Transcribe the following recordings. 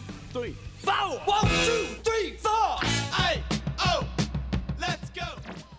3, 4. 1, 2, 3, 4. Hey, oh, let's go.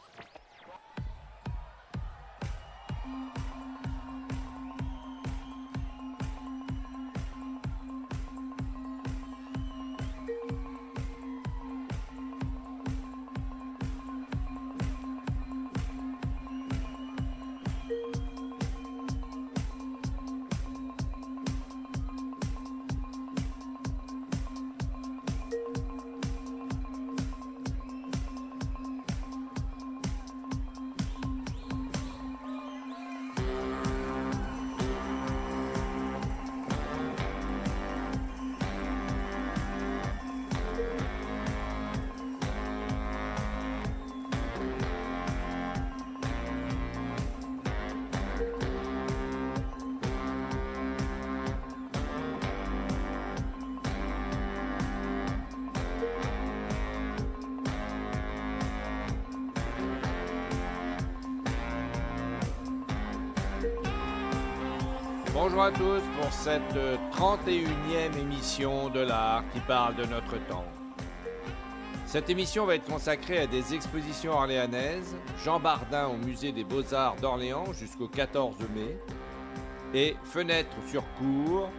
Bonjour à tous pour cette 31e émission de l'art qui parle de notre temps. Cette émission va être consacrée à des expositions orléanaises, Jean Bardin au musée des Beaux-Arts d'Orléans jusqu'au 14 mai et Fenêtres sur cour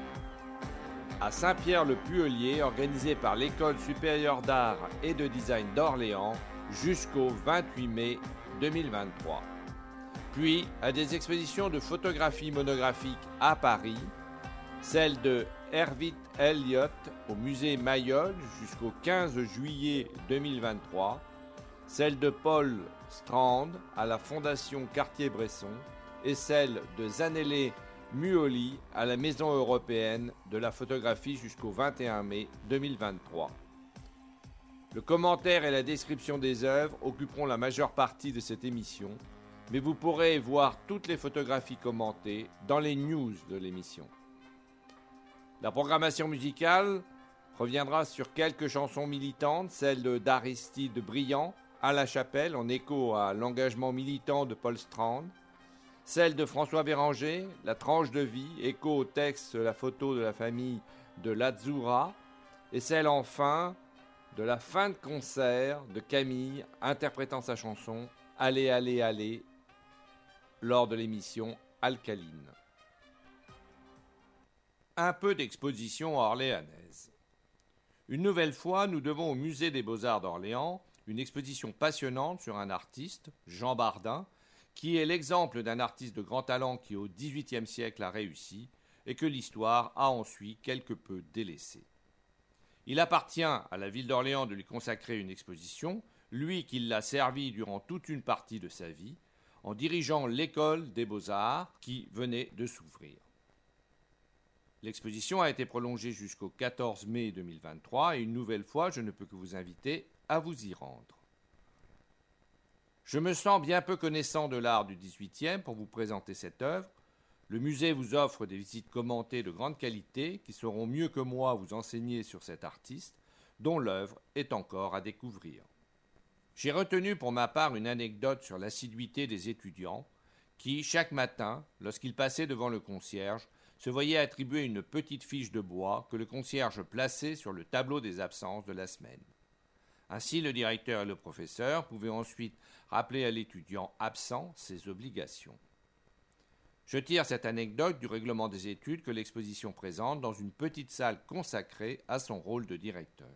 à Saint-Pierre-le-Puelier organisé par l'École supérieure d'art et de design d'Orléans jusqu'au 28 mai 2023. Puis à des expositions de photographie monographique à Paris, celle de Hervit Elliott au musée Mayol jusqu'au 15 juillet 2023, celle de Paul Strand à la Fondation Cartier-Bresson et celle de Zanele Muoli à la Maison européenne de la photographie jusqu'au 21 mai 2023. Le commentaire et la description des œuvres occuperont la majeure partie de cette émission, mais vous pourrez voir toutes les photographies commentées dans les news de l'émission. La programmation musicale reviendra sur quelques chansons militantes, celle d'Aristide Briand à la Chapelle en écho à l'engagement militant de Paul Strand, celle de François Béranger, La tranche de vie, écho au texte La photo de la famille de Lazzoura, et celle enfin de la fin de concert de Camille interprétant sa chanson Allez, allez, allez lors de l'émission Alcaline. Un peu d'exposition orléanaise. Une nouvelle fois, nous devons au Musée des Beaux-Arts d'Orléans une exposition passionnante sur un artiste, Jean Bardin, qui est l'exemple d'un artiste de grand talent qui au XVIIIe siècle a réussi et que l'histoire a ensuite quelque peu délaissé. Il appartient à la ville d'Orléans de lui consacrer une exposition, lui qui l'a servi durant toute une partie de sa vie, en dirigeant l'école des Beaux-Arts qui venait de s'ouvrir. L'exposition a été prolongée jusqu'au 14 mai 2023 et une nouvelle fois, je ne peux que vous inviter à vous y rendre. Je me sens bien peu connaissant de l'art du XVIIIe pour vous présenter cette œuvre. Le musée vous offre des visites commentées de grande qualité qui sauront mieux que moi vous enseigner sur cet artiste dont l'œuvre est encore à découvrir. J'ai retenu pour ma part une anecdote sur l'assiduité des étudiants qui, chaque matin, lorsqu'ils passaient devant le concierge, se voyaient attribuer une petite fiche de bois que le concierge plaçait sur le tableau des absences de la semaine. Ainsi, le directeur et le professeur pouvaient ensuite rappeler à l'étudiant absent ses obligations. Je tire cette anecdote du règlement des études que l'exposition présente dans une petite salle consacrée à son rôle de directeur.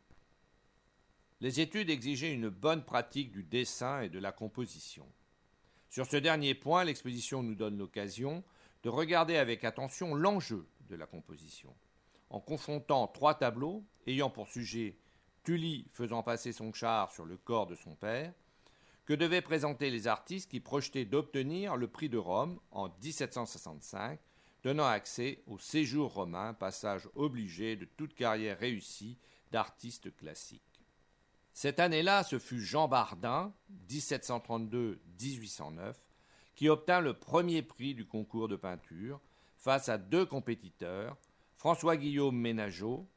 Les études exigeaient une bonne pratique du dessin et de la composition. Sur ce dernier point, l'exposition nous donne l'occasion de regarder avec attention l'enjeu de la composition, en confrontant 3 tableaux ayant pour sujet Tully faisant passer son char sur le corps de son père, que devaient présenter les artistes qui projetaient d'obtenir le prix de Rome en 1765, donnant accès au séjour romain, passage obligé de toute carrière réussie d'artiste classique. Cette année-là, ce fut Jean Bardin, 1732-1809, qui obtint le premier prix du concours de peinture face à 2 compétiteurs, François-Guillaume Ménageot,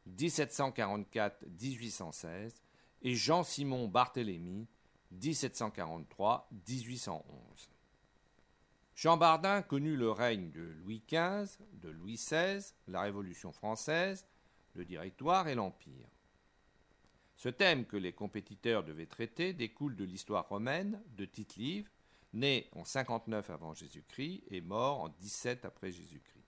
1744-1816, et Jean-Simon Barthélemy, 1743-1811. Jean Bardin connut le règne de Louis XV, de Louis XVI, la Révolution française, le Directoire et l'Empire. Ce thème que les compétiteurs devaient traiter découle de l'histoire romaine de Tite-Live, né en 59 avant Jésus-Christ et mort en 17 après Jésus-Christ.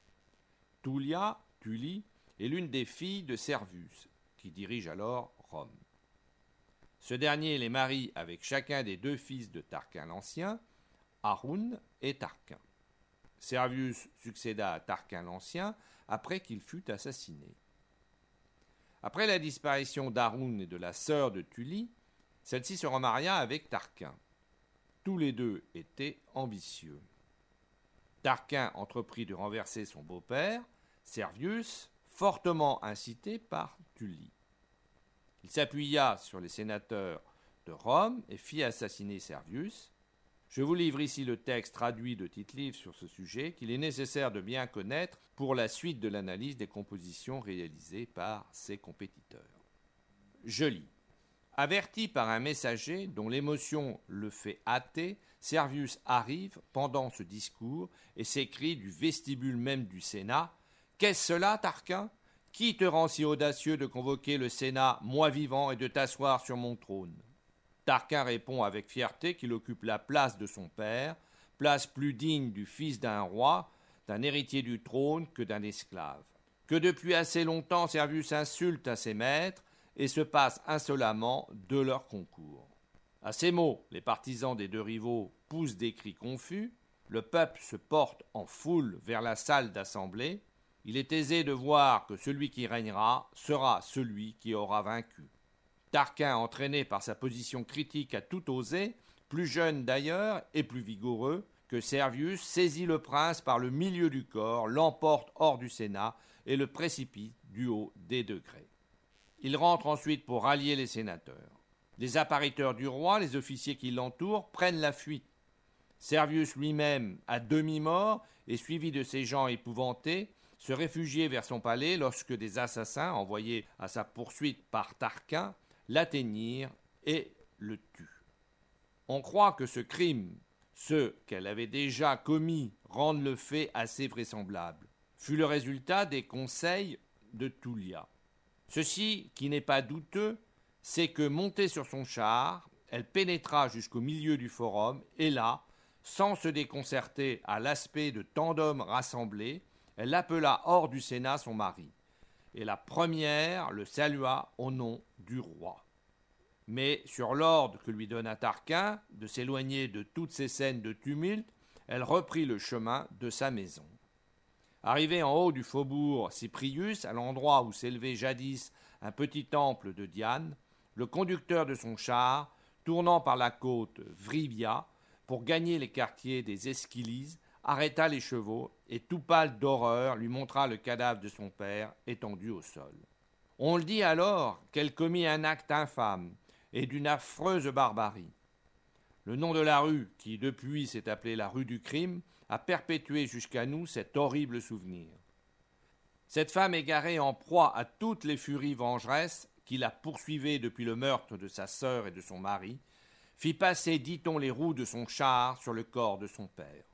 Tullie, est l'une des filles de Servius, qui dirige alors Rome. Ce dernier les marie avec chacun des deux fils de Tarquin l'Ancien, Haroun et Tarquin. Servius succéda à Tarquin l'Ancien après qu'il fut assassiné. Après la disparition d'Haroun et de la sœur de Tullie, celle-ci se remaria avec Tarquin. Tous les deux étaient ambitieux. Tarquin entreprit de renverser son beau-père, Servius, fortement incité par Tullie. Il s'appuya sur les sénateurs de Rome et fit assassiner Servius. Je vous livre ici le texte traduit de Tite-Live sur ce sujet qu'il est nécessaire de bien connaître pour la suite de l'analyse des compositions réalisées par ses compétiteurs. Je lis. Averti par un messager dont l'émotion le fait hâter, Servius arrive pendant ce discours et s'écrie du vestibule même du Sénat « Qu'est-ce cela, Tarquin ? Qui te rend si audacieux de convoquer le Sénat, moi vivant, et de t'asseoir sur mon trône ?» Tarquin répond avec fierté qu'il occupe la place de son père, place plus digne du fils d'un roi, d'un héritier du trône que d'un esclave. Que depuis assez longtemps Servius insulte à ses maîtres et se passe insolemment de leur concours. À ces mots, les partisans des deux rivaux poussent des cris confus, le peuple se porte en foule vers la salle d'assemblée. Il est aisé de voir que celui qui régnera sera celui qui aura vaincu. Tarquin, entraîné par sa position critique, a tout osé, plus jeune d'ailleurs et plus vigoureux que Servius, saisit le prince par le milieu du corps, l'emporte hors du Sénat et le précipite du haut des degrés. Il rentre ensuite pour rallier les sénateurs. Les appariteurs du roi, les officiers qui l'entourent, prennent la fuite. Servius lui-même, à demi-mort et suivi de ses gens épouvantés, se réfugiait vers son palais lorsque des assassins, envoyés à sa poursuite par Tarquin, l'atteignirent et le tuent. On croit que ce crime, ce qu'elle avait déjà commis, rendent le fait assez vraisemblable, fut le résultat des conseils de Tullia. Ceci, qui n'est pas douteux, c'est que, montée sur son char, elle pénétra jusqu'au milieu du forum et là, sans se déconcerter à l'aspect de tant d'hommes rassemblés, elle appela hors du Sénat son mari. Et la première le salua au nom du roi. Mais sur l'ordre que lui donna Tarquin de s'éloigner de toutes ces scènes de tumulte, elle reprit le chemin de sa maison. Arrivée en haut du faubourg Cyprius, à l'endroit où s'élevait jadis un petit temple de Diane, le conducteur de son char, tournant par la côte Vribia pour gagner les quartiers des Esquilises, arrêta les chevaux et, tout pâle d'horreur, lui montra le cadavre de son père étendu au sol. On le dit alors qu'elle commit un acte infâme et d'une affreuse barbarie. Le nom de la rue, qui depuis s'est appelée la rue du crime, a perpétué jusqu'à nous cet horrible souvenir. Cette femme égarée en proie à toutes les furies vengeresses qui la poursuivaient depuis le meurtre de sa sœur et de son mari, fit passer, dit-on, les roues de son char sur le corps de son père.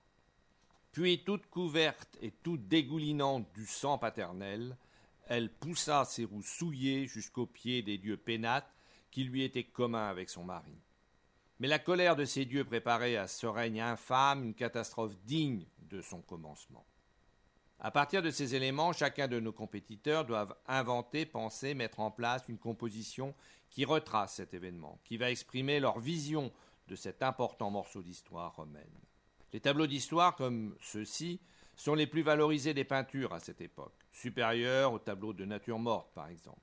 Puis, toute couverte et toute dégoulinante du sang paternel, elle poussa ses roues souillées jusqu'aux pieds des dieux pénates qui lui étaient communs avec son mari. Mais la colère de ces dieux préparait à ce règne infâme une catastrophe digne de son commencement. À partir de ces éléments, chacun de nos compétiteurs doit inventer, penser, mettre en place une composition qui retrace cet événement, qui va exprimer leur vision de cet important morceau d'histoire romaine. Les tableaux d'histoire comme ceux-ci sont les plus valorisés des peintures à cette époque, supérieurs aux tableaux de nature morte par exemple.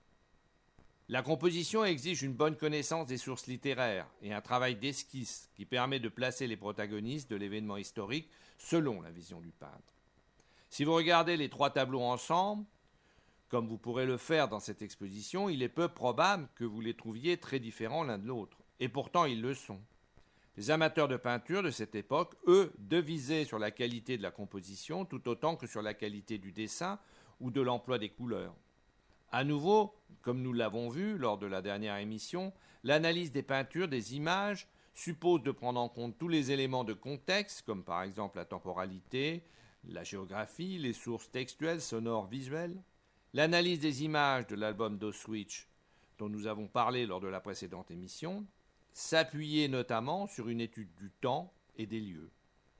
La composition exige une bonne connaissance des sources littéraires et un travail d'esquisse qui permet de placer les protagonistes de l'événement historique selon la vision du peintre. Si vous regardez les trois tableaux ensemble, comme vous pourrez le faire dans cette exposition, il est peu probable que vous les trouviez très différents l'un de l'autre, et pourtant ils le sont. Les amateurs de peinture de cette époque, eux, devisaient sur la qualité de la composition tout autant que sur la qualité du dessin ou de l'emploi des couleurs. À nouveau, comme nous l'avons vu lors de la dernière émission, l'analyse des peintures, des images, suppose de prendre en compte tous les éléments de contexte, comme par exemple la temporalité, la géographie, les sources textuelles, sonores, visuelles. l'analyse des images de l'album d'Auschwitz, dont nous avons parlé lors de la précédente émission, s'appuyait notamment sur une étude du temps et des lieux.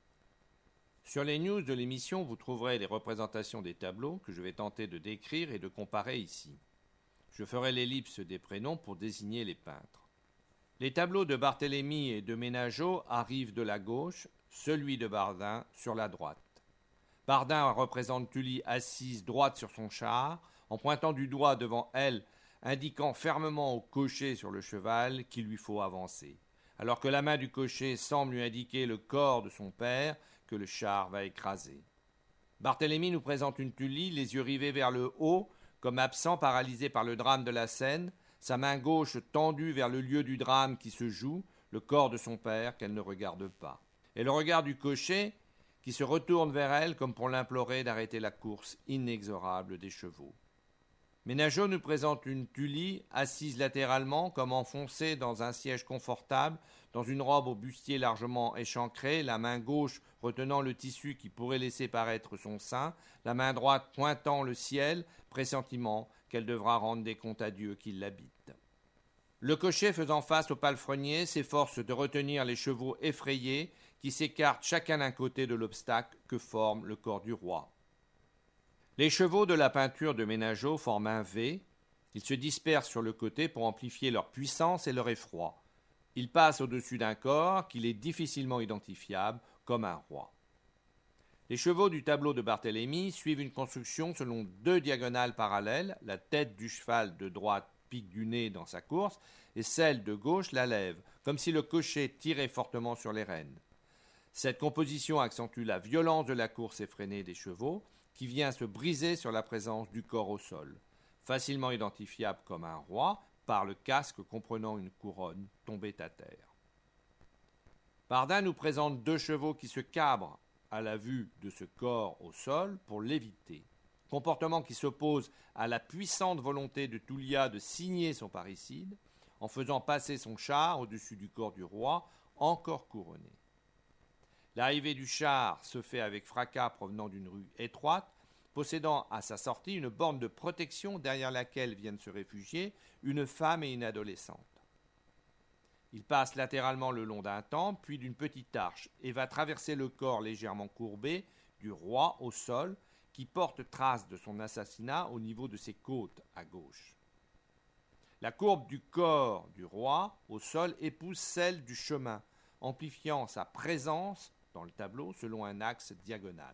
Sur les news de l'émission, vous trouverez les représentations des tableaux que je vais tenter de décrire et de comparer ici. Je ferai l'ellipse des prénoms pour désigner les peintres. Les tableaux de Barthélemy et de Ménageot arrivent de la gauche, celui de Bardin sur la droite. Bardin représente Tullie assise droite sur son char, en pointant du doigt devant elle, indiquant fermement au cocher sur le cheval qu'il lui faut avancer, alors que la main du cocher semble lui indiquer le corps de son père que le char va écraser. Barthélemy nous présente une Tullie, les yeux rivés vers le haut, comme absent, paralysé par le drame de la scène, sa main gauche tendue vers le lieu du drame qui se joue, le corps de son père qu'elle ne regarde pas. Et le regard du cocher qui se retourne vers elle comme pour l'implorer d'arrêter la course inexorable des chevaux. Ménageot nous présente une Tullie assise latéralement comme enfoncée dans un siège confortable, dans une robe au bustier largement échancré, la main gauche retenant le tissu qui pourrait laisser paraître son sein, la main droite pointant le ciel, pressentiment qu'elle devra rendre des comptes à Dieu qui l'habite. Le cocher faisant face au palefrenier s'efforce de retenir les chevaux effrayés qui s'écartent chacun d'un côté de l'obstacle que forme le corps du roi. Les chevaux de la peinture de Ménageot forment un V. Ils se dispersent sur le côté pour amplifier leur puissance et leur effroi. Ils passent au-dessus d'un corps qu'il est difficilement identifiable comme un roi. Les chevaux du tableau de Barthélemy suivent une construction selon deux diagonales parallèles. La tête du cheval de droite pique du nez dans sa course et celle de gauche la lève, comme si le cocher tirait fortement sur les rênes. Cette composition accentue la violence de la course effrénée des chevaux, qui vient se briser sur la présence du corps au sol, facilement identifiable comme un roi par le casque comprenant une couronne tombée à terre. Bardin nous présente deux chevaux qui se cabrent à la vue de ce corps au sol pour l'éviter, comportement qui s'oppose à la puissante volonté de Tullia de signer son parricide en faisant passer son char au-dessus du corps du roi encore couronné. L'arrivée du char se fait avec fracas provenant d'une rue étroite, possédant à sa sortie une borne de protection derrière laquelle viennent se réfugier une femme et une adolescente. Il passe latéralement le long d'un temple, puis d'une petite arche, et va traverser le corps légèrement courbé du roi au sol, qui porte trace de son assassinat au niveau de ses côtes à gauche. La courbe du corps du roi au sol épouse celle du chemin, amplifiant sa présence dans le tableau selon un axe diagonal.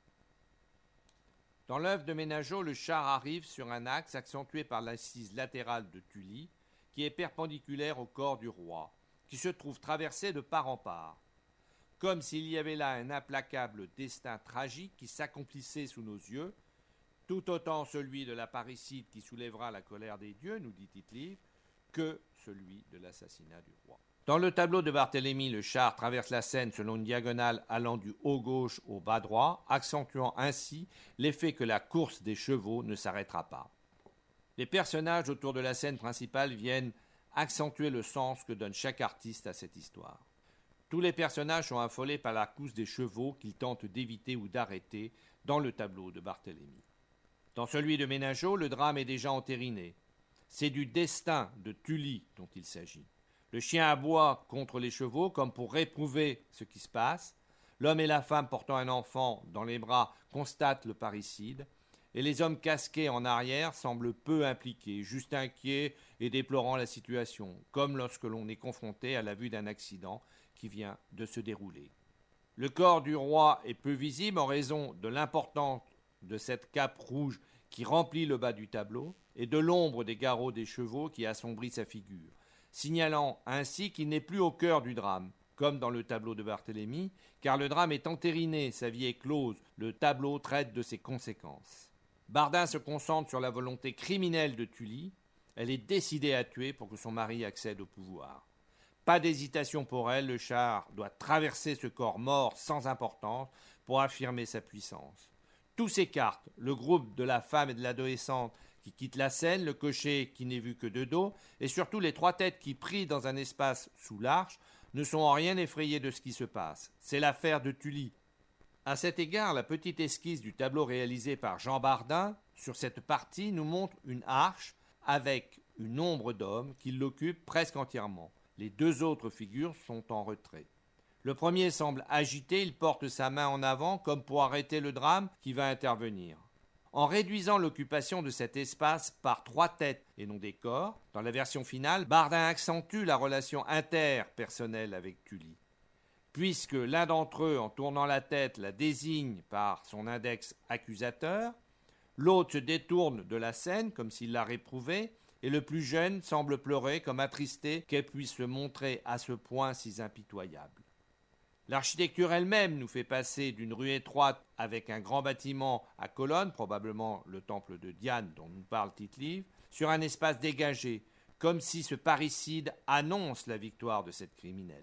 Dans l'œuvre de Ménageot, le char arrive sur un axe accentué par l'assise latérale de Tullie, qui est perpendiculaire au corps du roi, qui se trouve traversé de part en part, comme s'il y avait là un implacable destin tragique qui s'accomplissait sous nos yeux, tout autant celui de la parricide qui soulèvera la colère des dieux, nous dit Tite-Live, que celui de l'assassinat du roi. Dans le tableau de Barthélemy, le char traverse la scène selon une diagonale allant du haut gauche au bas droit, accentuant ainsi l'effet que la course des chevaux ne s'arrêtera pas. Les personnages autour de la scène principale viennent accentuer le sens que donne chaque artiste à cette histoire. Tous les personnages sont affolés par la course des chevaux qu'ils tentent d'éviter ou d'arrêter dans le tableau de Barthélemy. Dans celui de Ménageot, le drame est déjà entériné. C'est du destin de Tullie dont il s'agit. Le chien aboie contre les chevaux comme pour réprouver ce qui se passe. L'homme et la femme portant un enfant dans les bras constatent le parricide. Et les hommes casqués en arrière semblent peu impliqués, juste inquiets et déplorant la situation, comme lorsque l'on est confronté à la vue d'un accident qui vient de se dérouler. Le corps du roi est peu visible en raison de l'importance de cette cape rouge qui remplit le bas du tableau et de l'ombre des garrots des chevaux qui assombrit sa figure, signalant ainsi qu'il n'est plus au cœur du drame, comme dans le tableau de Barthélemy, car le drame est entériné, sa vie est close, le tableau traite de ses conséquences. Bardin se concentre sur la volonté criminelle de Tullie, elle est décidée à tuer pour que son mari accède au pouvoir. Pas d'hésitation pour elle, le char doit traverser ce corps mort sans importance pour affirmer sa puissance. Tout s'écarte, le groupe de la femme et de l'adolescente qui quittent la scène, le cocher qui n'est vu que de dos, et surtout les trois têtes qui, pris dans un espace sous l'arche, ne sont en rien effrayés de ce qui se passe. C'est l'affaire de Tullie. À cet égard, la petite esquisse du tableau réalisé par Jean Bardin sur cette partie nous montre une arche avec une ombre d'homme qui l'occupe presque entièrement. Les deux autres figures sont en retrait. Le premier semble agité, il porte sa main en avant comme pour arrêter le drame qui va intervenir. En réduisant l'occupation de cet espace par 3 têtes et non des corps, dans la version finale, Bardin accentue la relation interpersonnelle avec Tully. Puisque l'un d'entre eux, en tournant la tête, la désigne par son index accusateur, l'autre se détourne de la scène comme s'il la réprouvait, et le plus jeune semble pleurer comme attristé qu'elle puisse se montrer à ce point si impitoyable. L'architecture elle-même nous fait passer d'une rue étroite avec un grand bâtiment à colonnes, probablement le temple de Diane dont nous parle Tite-Live, sur un espace dégagé, comme si ce parricide annonce la victoire de cette criminelle.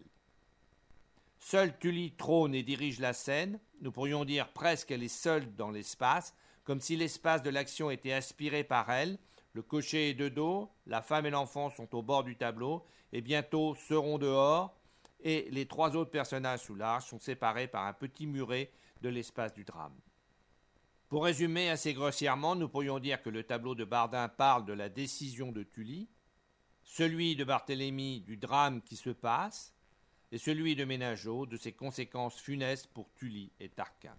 Seule Tully trône et dirige la scène, nous pourrions dire presque qu'elle est seule dans l'espace, comme si l'espace de l'action était aspiré par elle. Le cocher est de dos, la femme et l'enfant sont au bord du tableau, et bientôt seront dehors, et les 3 autres personnages sous l'arche sont séparés par un petit muret de l'espace du drame. Pour résumer assez grossièrement, nous pourrions dire que le tableau de Bardin parle de la décision de Tully, celui de Barthélemy du drame qui se passe, et celui de Ménageot de ses conséquences funestes pour Tully et Tarquin.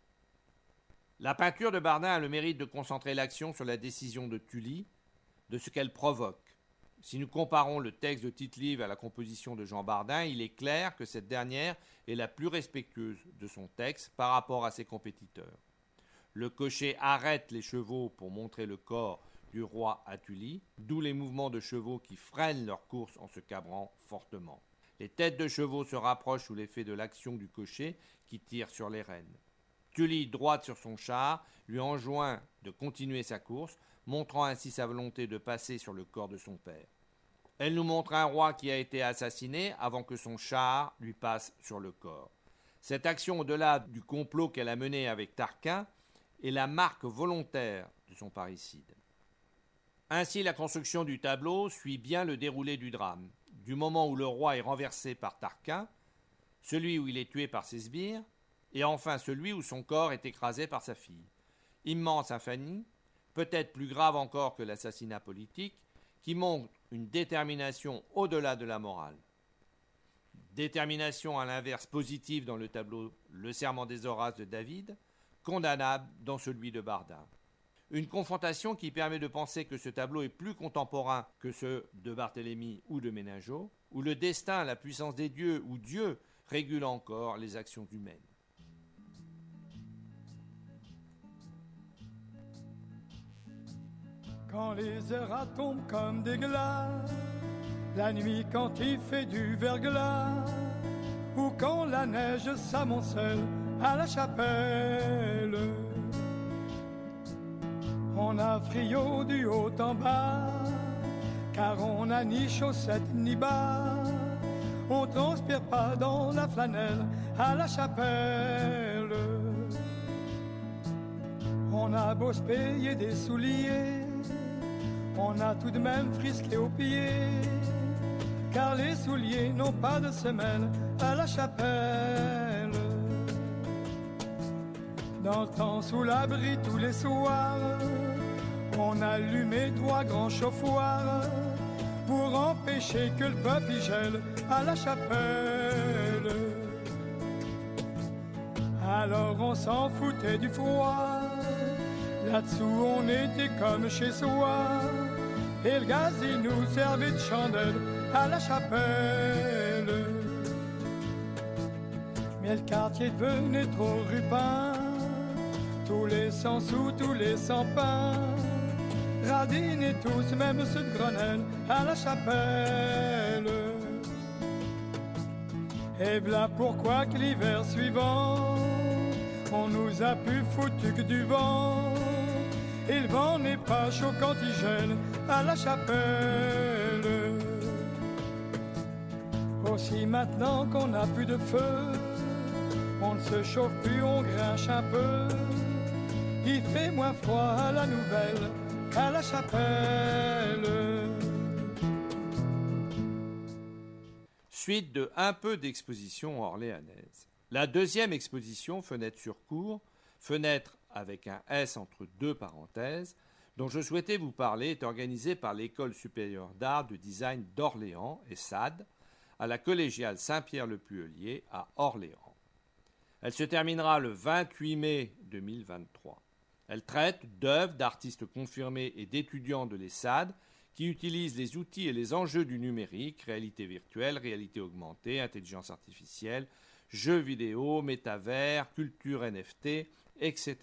La peinture de Bardin a le mérite de concentrer l'action sur la décision de Tully, de ce qu'elle provoque. Si nous comparons le texte de Tite-Live à la composition de Jean Bardin, il est clair que cette dernière est la plus respectueuse de son texte par rapport à ses compétiteurs. Le cocher arrête les chevaux pour montrer le corps du roi à Tully, d'où les mouvements de chevaux qui freinent leur course en se cabrant fortement. Les têtes de chevaux se rapprochent sous l'effet de l'action du cocher qui tire sur les rênes. Tully, droite sur son char, lui enjoint de continuer sa course, montrant ainsi sa volonté de passer sur le corps de son père. Elle nous montre un roi qui a été assassiné avant que son char lui passe sur le corps. Cette action, au-delà du complot qu'elle a mené avec Tarquin, est la marque volontaire de son parricide. Ainsi, la construction du tableau suit bien le déroulé du drame, du moment où le roi est renversé par Tarquin, celui où il est tué par ses sbires, et enfin celui où son corps est écrasé par sa fille. Immense infamie, peut-être plus grave encore que l'assassinat politique, qui montre une détermination au-delà de la morale. Détermination à l'inverse positive dans le tableau Le Serment des Horaces de David, condamnable dans celui de Bardin. Une confrontation qui permet de penser que ce tableau est plus contemporain que ceux de Barthélemy ou de Ménageot, où le destin, la puissance des dieux ou Dieu régule encore les actions humaines. Quand les heures tombent comme des glaces, la nuit quand il fait du verglas, ou quand la neige s'amoncelle à la chapelle, on a frio du haut en bas, car on n'a ni chaussettes ni bas, on transpire pas dans la flanelle à la chapelle. On a beau se payer des souliers, on a tout de même frisqué aux pieds, car les souliers n'ont pas de semelle à la chapelle. Dans le temps, sous l'abri tous les soirs, on allumait 3 grands chauffoirs pour empêcher que le peuple y gèle à la chapelle. Alors on s'en foutait du froid, là-dessous on était comme chez soi, et le gaz il nous servait de chandelle à la chapelle. Mais le quartier devenait trop rupin, tous les 100 sous, tous les 100 pains, radinaient tous, même ceux de Grenelle, à la chapelle. Et voilà pourquoi que l'hiver suivant, on nous a plus foutu que du vent, et le vent n'est pas chaud quand il gèle à la chapelle. Aussi maintenant qu'on n'a plus de feu, on ne se chauffe plus, on grinche un peu, il fait moins froid à la Nouvelle, à la chapelle. Suite de un peu d'exposition orléanaise. La deuxième exposition, Fenêtre sur cour, fenêtre avec un S entre deux parenthèses, dont je souhaitais vous parler est organisée par l'École supérieure d'art de design d'Orléans, ESSAD, à la collégiale Saint-Pierre-le-Puelier à Orléans. Elle se terminera le 28 mai 2023. Elle traite d'œuvres d'artistes confirmés et d'étudiants de l'ESSAD qui utilisent les outils et les enjeux du numérique, réalité virtuelle, réalité augmentée, intelligence artificielle, jeux vidéo, métavers, culture NFT, etc.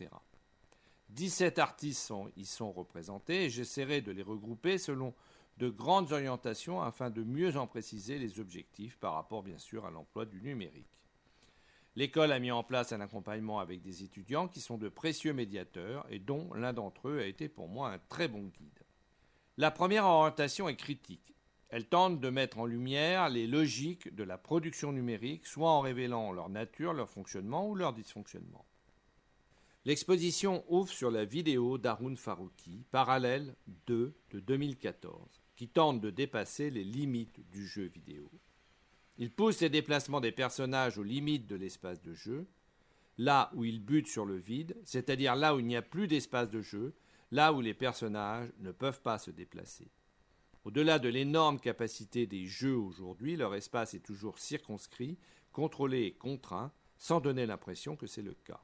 17 artistes y sont représentés et j'essaierai de les regrouper selon de grandes orientations afin de mieux en préciser les objectifs par rapport bien sûr à l'emploi du numérique. L'école a mis en place un accompagnement avec des étudiants qui sont de précieux médiateurs et dont l'un d'entre eux a été pour moi un très bon guide. La première orientation est critique. Elle tente de mettre en lumière les logiques de la production numérique, soit en révélant leur nature, leur fonctionnement ou leur dysfonctionnement. L'exposition ouvre sur la vidéo d'Haroun Farooqui, Parallèle 2 de 2014, qui tente de dépasser les limites du jeu vidéo. Il pousse les déplacements des personnages aux limites de l'espace de jeu, là où ils butent sur le vide, c'est-à-dire là où il n'y a plus d'espace de jeu, là où les personnages ne peuvent pas se déplacer. Au-delà de l'énorme capacité des jeux aujourd'hui, leur espace est toujours circonscrit, contrôlé et contraint, sans donner l'impression que c'est le cas.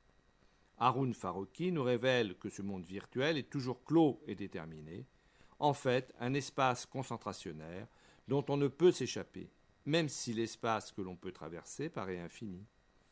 Haroun Farooqui nous révèle que ce monde virtuel est toujours clos et déterminé, en fait un espace concentrationnaire dont on ne peut s'échapper, même si l'espace que l'on peut traverser paraît infini.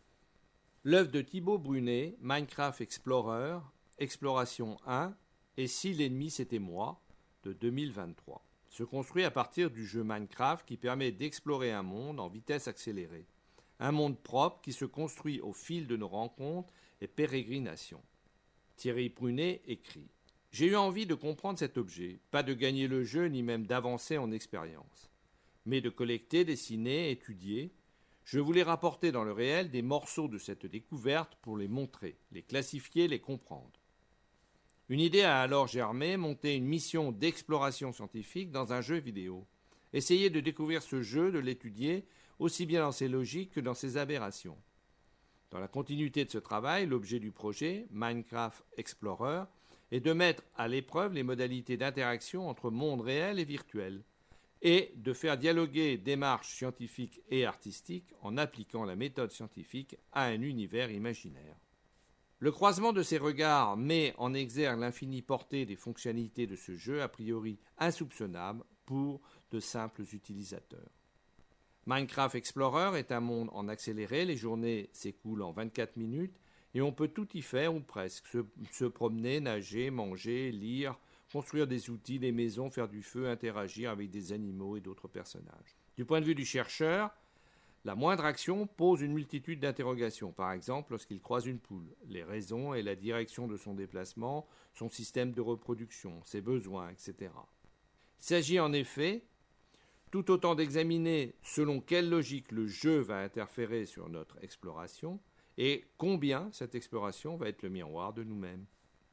L'œuvre de Thibaut Brunet, Minecraft Explorer, Exploration 1 et Si l'ennemi c'était moi, de 2023, se construit à partir du jeu Minecraft qui permet d'explorer un monde en vitesse accélérée. Un monde propre qui se construit au fil de nos rencontres et pérégrinations. Thierry Prunet écrit « J'ai eu envie de comprendre cet objet, pas de gagner le jeu ni même d'avancer en expérience, mais de collecter, dessiner, étudier. Je voulais rapporter dans le réel des morceaux de cette découverte pour les montrer, les classifier, les comprendre. Une idée a alors germé, monter une mission d'exploration scientifique dans un jeu vidéo. Essayer de découvrir ce jeu, de l'étudier, aussi bien dans ses logiques que dans ses aberrations. Dans la continuité de ce travail, l'objet du projet, Minecraft Explorer, est de mettre à l'épreuve les modalités d'interaction entre monde réel et virtuel, et de faire dialoguer démarches scientifiques et artistiques en appliquant la méthode scientifique à un univers imaginaire. Le croisement de ces regards met en exergue l'infinie portée des fonctionnalités de ce jeu a priori insoupçonnable pour de simples utilisateurs. Minecraft Explorer est un monde en accéléré, les journées s'écoulent en 24 minutes et on peut tout y faire ou presque, se promener, nager, manger, lire, construire des outils, des maisons, faire du feu, interagir avec des animaux et d'autres personnages. Du point de vue du chercheur, la moindre action pose une multitude d'interrogations, par exemple lorsqu'il croise une poule, les raisons et la direction de son déplacement, son système de reproduction, ses besoins, etc. Il s'agit en effet tout autant d'examiner selon quelle logique le jeu va interférer sur notre exploration et combien cette exploration va être le miroir de nous-mêmes.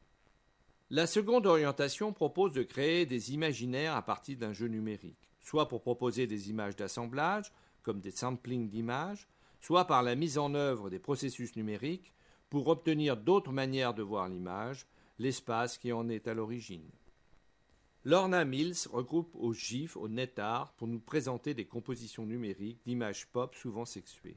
La seconde orientation propose de créer des imaginaires à partir d'un jeu numérique, soit pour proposer des images d'assemblage, comme des samplings d'images, soit par la mise en œuvre des processus numériques pour obtenir d'autres manières de voir l'image, l'espace qui en est à l'origine. Lorna Mills regroupe au GIF, au NetArt, pour nous présenter des compositions numériques d'images pop souvent sexuées.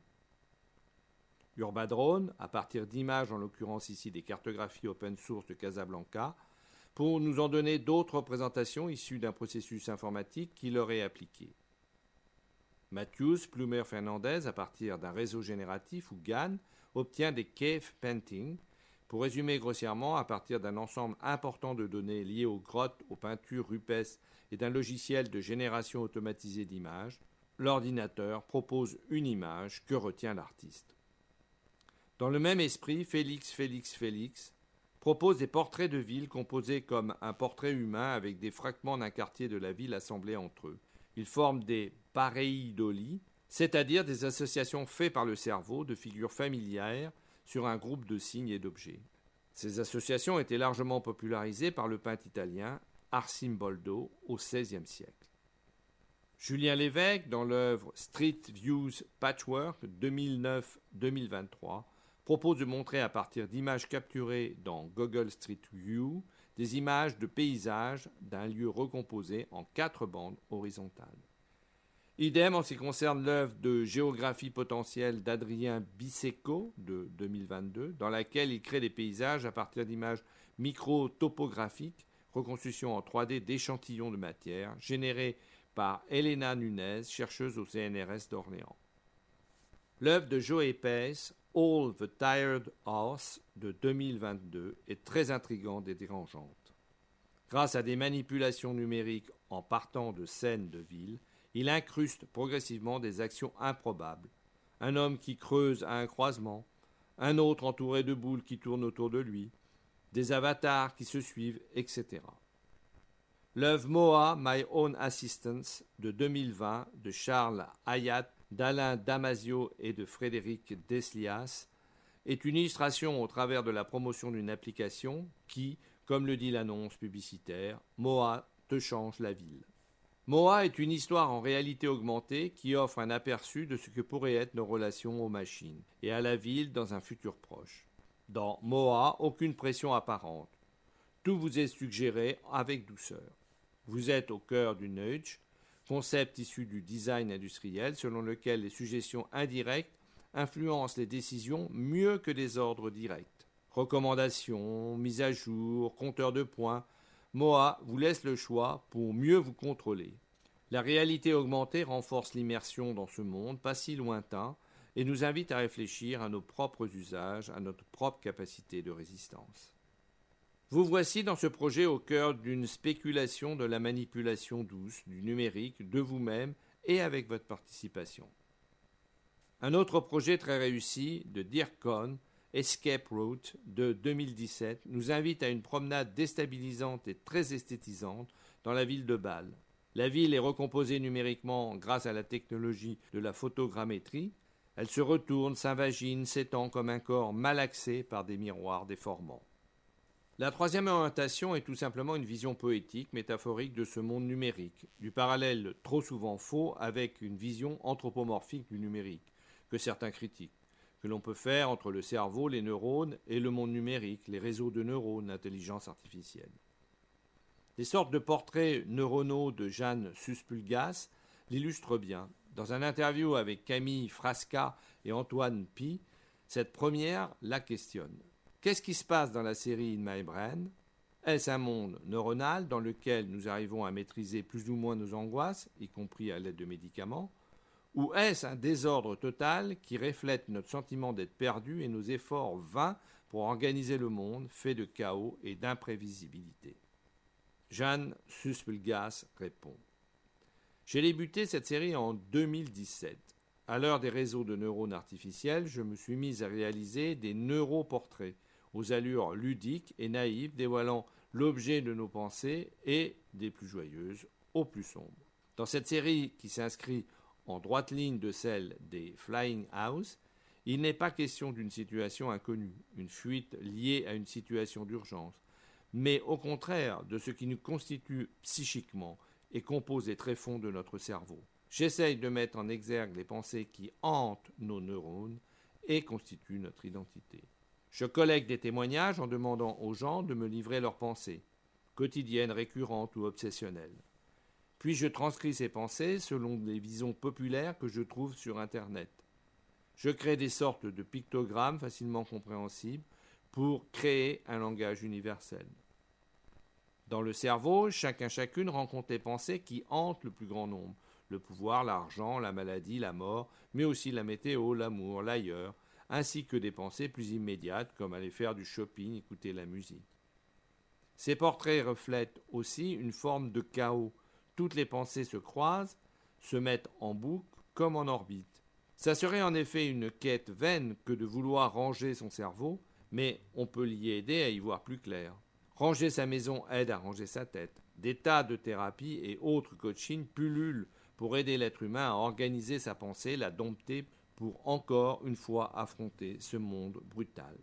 Urbadrone, à partir d'images, en l'occurrence ici des cartographies open source de Casablanca, pour nous en donner d'autres représentations issues d'un processus informatique qui leur est appliqué. Matthews Plumer Fernandez, à partir d'un réseau génératif ou GAN, obtient des cave paintings, pour résumer grossièrement, à partir d'un ensemble important de données liées aux grottes, aux peintures rupestres et d'un logiciel de génération automatisée d'images, l'ordinateur propose une image que retient l'artiste. Dans le même esprit, Félix propose des portraits de villes composés comme un portrait humain avec des fragments d'un quartier de la ville assemblés entre eux. Ils forment des pareidolies, c'est-à-dire des associations faites par le cerveau de figures familières sur un groupe de signes et d'objets. Ces associations étaient largement popularisées par le peintre italien Arcimboldo au XVIe siècle. Julien Lévesque, dans l'œuvre Street Views Patchwork 2009-2023, propose de montrer à partir d'images capturées dans Google Street View des images de paysages d'un lieu recomposé en 4 bandes horizontales. Idem en ce qui concerne l'œuvre de géographie potentielle d'Adrien Bissecco de 2022, dans laquelle il crée des paysages à partir d'images micro-topographiques, reconstitution en 3D d'échantillons de matière, générés par Elena Nunez, chercheuse au CNRS d'Orléans. L'œuvre de Joe Pace, All the Tired Horse de 2022 est très intrigante et dérangeante. Grâce à des manipulations numériques en partant de scènes de ville, il incruste progressivement des actions improbables. Un homme qui creuse à un croisement, un autre entouré de boules qui tournent autour de lui, des avatars qui se suivent, etc. L'œuvre Moa, My Own Assistance de 2020 de Charles Hayat, d'Alain Damasio et de Frédéric Deslias est une illustration au travers de la promotion d'une application qui, comme le dit l'annonce publicitaire, Moa te change la ville. Moa est une histoire en réalité augmentée qui offre un aperçu de ce que pourraient être nos relations aux machines et à la ville dans un futur proche. Dans Moa, aucune pression apparente. Tout vous est suggéré avec douceur. Vous êtes au cœur du nudge, concept issu du design industriel selon lequel les suggestions indirectes influencent les décisions mieux que des ordres directs. Recommandations, mises à jour, compteurs de points, Moa vous laisse le choix pour mieux vous contrôler. La réalité augmentée renforce l'immersion dans ce monde pas si lointain et nous invite à réfléchir à nos propres usages, à notre propre capacité de résistance. Vous voici dans ce projet au cœur d'une spéculation de la manipulation douce, du numérique, de vous-même et avec votre participation. Un autre projet très réussi de DIRCON, Escape Route de 2017, nous invite à une promenade déstabilisante et très esthétisante dans la ville de Bâle. La ville est recomposée numériquement grâce à la technologie de la photogrammétrie. Elle se retourne, s'invagine, s'étend comme un corps malaxé par des miroirs déformants. La troisième orientation est tout simplement une vision poétique, métaphorique de ce monde numérique, du parallèle trop souvent faux avec une vision anthropomorphique du numérique, que certains critiquent, que l'on peut faire entre le cerveau, les neurones et le monde numérique, les réseaux de neurones, l'intelligence artificielle. Des sortes de portraits neuronaux de Jeanne Suspulgas l'illustrent bien. Dans un interview avec Camille Frasca et Antoine Pi, cette première la questionne. Qu'est-ce qui se passe dans la série In My Brain ? Est-ce un monde neuronal dans lequel nous arrivons à maîtriser plus ou moins nos angoisses, y compris à l'aide de médicaments ? Ou est-ce un désordre total qui reflète notre sentiment d'être perdu et nos efforts vains pour organiser le monde fait de chaos et d'imprévisibilité ? Jeanne Suspulgas répond. J'ai débuté cette série en 2017. À l'heure des réseaux de neurones artificiels, je me suis mise à réaliser des neuroportraits aux allures ludiques et naïves, dévoilant l'objet de nos pensées et des plus joyeuses aux plus sombres. Dans cette série qui s'inscrit en droite ligne de celle des Flying House, il n'est pas question d'une situation inconnue, une fuite liée à une situation d'urgence, mais au contraire de ce qui nous constitue psychiquement et compose les tréfonds de notre cerveau. J'essaye de mettre en exergue les pensées qui hantent nos neurones et constituent notre identité. Je collecte des témoignages en demandant aux gens de me livrer leurs pensées, quotidiennes, récurrentes ou obsessionnelles. Puis je transcris ces pensées selon les visions populaires que je trouve sur Internet. Je crée des sortes de pictogrammes facilement compréhensibles pour créer un langage universel. Dans le cerveau, chacune rencontre les pensées qui hantent le plus grand nombre. Le pouvoir, l'argent, la maladie, la mort, mais aussi la météo, l'amour, l'ailleurs, ainsi que des pensées plus immédiates comme aller faire du shopping, écouter la musique. Ces portraits reflètent aussi une forme de chaos. Toutes les pensées se croisent, se mettent en boucle comme en orbite. Ça serait en effet une quête vaine que de vouloir ranger son cerveau, mais on peut l'y aider à y voir plus clair. Ranger sa maison aide à ranger sa tête. Des tas de thérapies et autres coachings pullulent pour aider l'être humain à organiser sa pensée, la dompter pour encore une fois affronter ce monde brutal.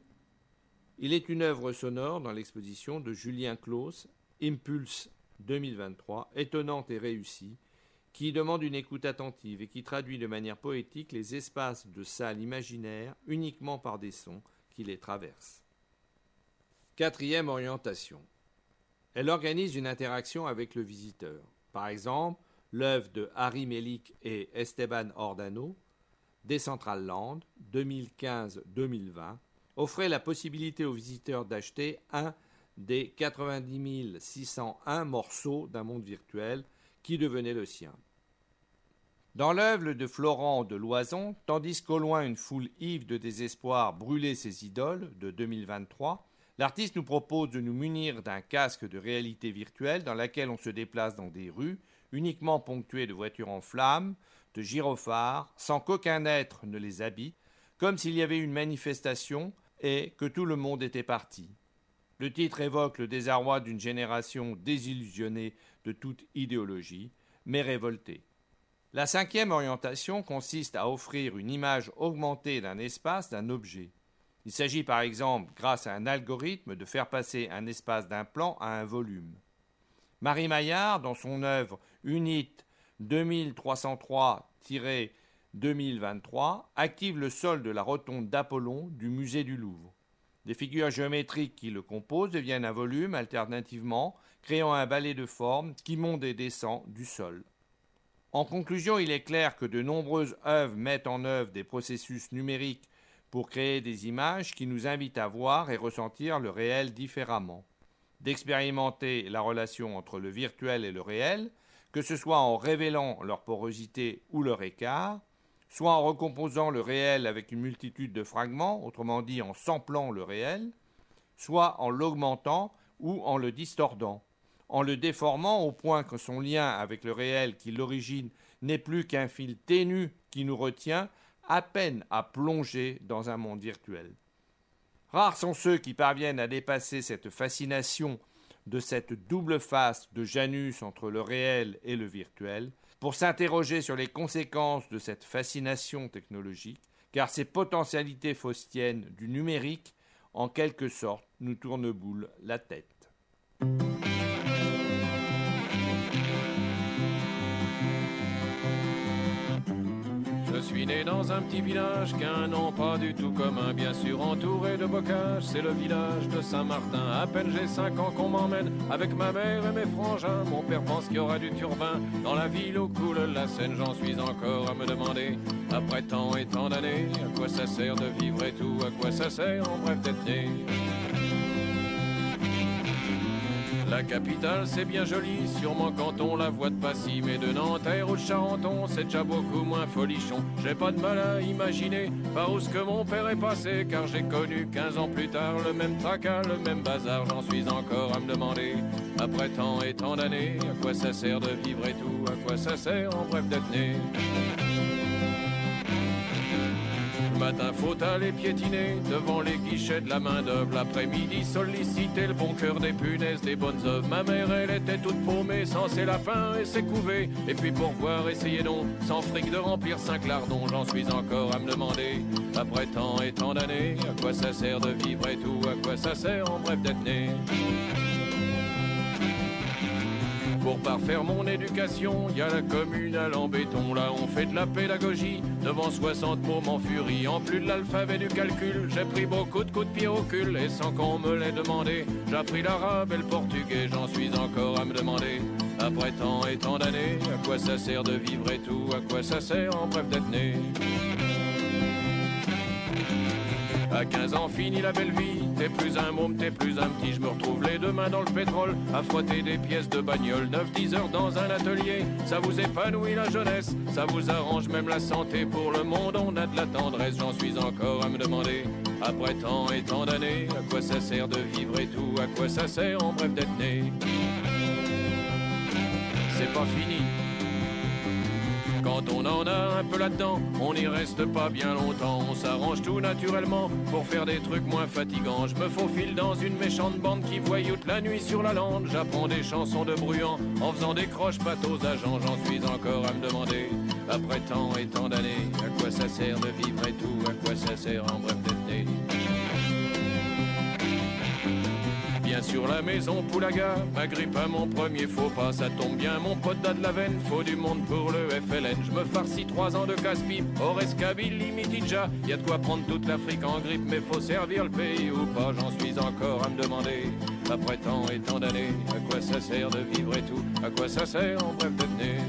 Il est une œuvre sonore dans l'exposition de Julien Clos, Impulse 2023, étonnante et réussie, qui demande une écoute attentive et qui traduit de manière poétique les espaces de salle imaginaires uniquement par des sons qui les traversent. Quatrième orientation. Elle organise une interaction avec le visiteur. Par exemple, l'œuvre de Harry Melik et Esteban Ordano, Decentraland 2015-2020, offrait la possibilité aux visiteurs d'acheter un des 90 601 morceaux d'un monde virtuel qui devenait le sien. Dans l'œuvre de Florent de Loison, tandis qu'au loin une foule ivre de désespoir brûlait ses idoles de 2023, l'artiste nous propose de nous munir d'un casque de réalité virtuelle dans laquelle on se déplace dans des rues uniquement ponctuées de voitures en flammes, de gyrophares, sans qu'aucun être ne les habite, comme s'il y avait une manifestation et que tout le monde était parti. Le titre évoque le désarroi d'une génération désillusionnée de toute idéologie, mais révoltée. La cinquième orientation consiste à offrir une image augmentée d'un espace, d'un objet. Il s'agit par exemple, grâce à un algorithme, de faire passer un espace d'un plan à un volume. Marie Maillard, dans son œuvre Unit 2303-2023, active le sol de la rotonde d'Apollon du musée du Louvre. Les figures géométriques qui le composent deviennent un volume alternativement, créant un ballet de formes qui monte et descend du sol. En conclusion, il est clair que de nombreuses œuvres mettent en œuvre des processus numériques pour créer des images qui nous invitent à voir et ressentir le réel différemment, d'expérimenter la relation entre le virtuel et le réel, que ce soit en révélant leur porosité ou leur écart, soit en recomposant le réel avec une multitude de fragments, autrement dit en samplant le réel, soit en l'augmentant ou en le distordant, en le déformant au point que son lien avec le réel qui l'origine n'est plus qu'un fil ténu qui nous retient à peine à plonger dans un monde virtuel. Rares sont ceux qui parviennent à dépasser cette fascination de cette double face de Janus entre le réel et le virtuel, pour s'interroger sur les conséquences de cette fascination technologique, car ces potentialités faustiennes du numérique, en quelque sorte, nous tourneboulent la tête. Je suis né dans un petit village qu'un nom pas du tout commun, bien sûr entouré de bocages, c'est le village de Saint-Martin. À peine j'ai 5 ans qu'on m'emmène avec ma mère et mes frangins. Mon père pense qu'il y aura du turbin dans la ville où coule la Seine. J'en suis encore à me demander, après tant et tant d'années, à quoi ça sert de vivre et tout, à quoi ça sert en bref d'être né. La capitale c'est bien joli, sûrement quand on la voit de Passy, mais de Nanterre ou de Charenton c'est déjà beaucoup moins folichon. J'ai pas de mal à imaginer par où ce que mon père est passé, car j'ai connu 15 ans plus tard le même tracas, le même bazar. J'en suis encore à me demander, après tant et tant d'années, à quoi ça sert de vivre et tout, à quoi ça sert en bref d'être né. Le matin faut aller piétiner devant les guichets de la main d'œuvre. L'après-midi solliciter le bon cœur des punaises, des bonnes œuvres. Ma mère elle était toute paumée sans ses lapins et ses couvées. Et puis pour voir essayer non, sans fric de remplir 5 lardons. J'en suis encore à me demander, après tant et tant d'années, à quoi ça sert de vivre et tout, à quoi ça sert en bref d'être né. Pour parfaire mon éducation, y a la communale en béton. Là on fait de la pédagogie, devant 60 mômes en furie. En plus de l'alphabet du calcul, j'ai pris beaucoup de coups de pied au cul. Et sans qu'on me l'ait demandé, j'ai appris l'arabe et le portugais. J'en suis encore à me demander, après tant et tant d'années, à quoi ça sert de vivre et tout, à quoi ça sert en bref d'être né. À 15 ans, fini la belle vie, t'es plus un môme, t'es plus un petit. Je me retrouve les deux mains dans le pétrole, à frotter des pièces de bagnole. 9-10 heures dans un atelier, ça vous épanouit la jeunesse, ça vous arrange même la santé. Pour le monde, on a de la tendresse, j'en suis encore à me demander, après tant et tant d'années, à quoi ça sert de vivre et tout, à quoi ça sert en bref d'être né. C'est pas fini. Quand on en a un peu là-dedans, on n'y reste pas bien longtemps. On s'arrange tout naturellement pour faire des trucs moins fatigants. Je me faufile dans une méchante bande qui voyoute la nuit sur la lande. J'apprends des chansons de Bruant en faisant des croche-pattes aux agents. J'en suis encore à me demander, après tant et tant d'années, à quoi ça sert de vivre et tout, à quoi ça sert en bref d'être né. Bien sur la maison Poulaga, m'agrippe à mon premier faux pas, ça tombe bien, mon pote d'A de la veine, faut du monde pour le FLN. Je me farcis 3 ans de casse-pipe, Ores Kabylie, Mitidja, y a de quoi prendre toute l'Afrique en grippe, mais faut servir le pays ou pas, j'en suis encore à me demander, après tant et tant d'années, à quoi ça sert de vivre et tout, à quoi ça sert en bref d'être né.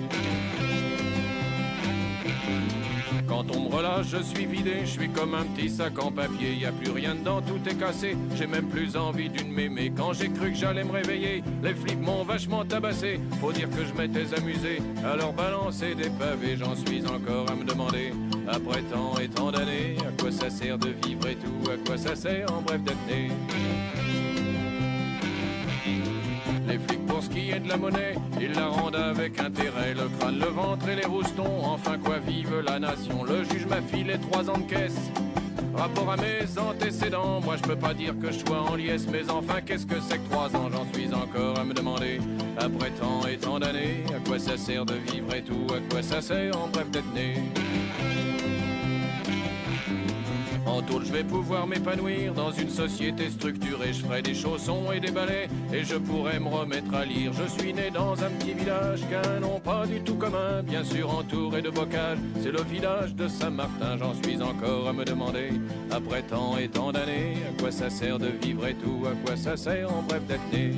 Quand on me relâche, je suis vidé, je suis comme un petit sac en papier, y a plus rien dedans, tout est cassé, j'ai même plus envie d'une mémé. Quand j'ai cru que j'allais me réveiller, les flics m'ont vachement tabassé, faut dire que je m'étais amusé, à leur balancer des pavés, j'en suis encore à me demander, après tant et tant d'années, à quoi ça sert de vivre et tout, à quoi ça sert en bref d'être né. Les flics pour ce qui est de la monnaie, ils la rendent avec intérêt, le crâne, le ventre et les roustons, enfin quoi vive la nation. Le juge m'a filé 3 ans de caisse, rapport à mes antécédents, moi je peux pas dire que je sois en liesse, mais enfin qu'est-ce que c'est que 3 ans, j'en suis encore à me demander, après tant et tant d'années, à quoi ça sert de vivre et tout, à quoi ça sert en bref d'être né. En tôle, je vais pouvoir m'épanouir dans une société structurée. Je ferai des chaussons et des balais et je pourrai me remettre à lire. Je suis né dans un petit village qu'un nom pas du tout commun, bien sûr entouré de bocages. C'est le village de Saint-Martin, j'en suis encore à me demander, après tant et tant d'années, à quoi ça sert de vivre et tout, à quoi ça sert en bref d'être né.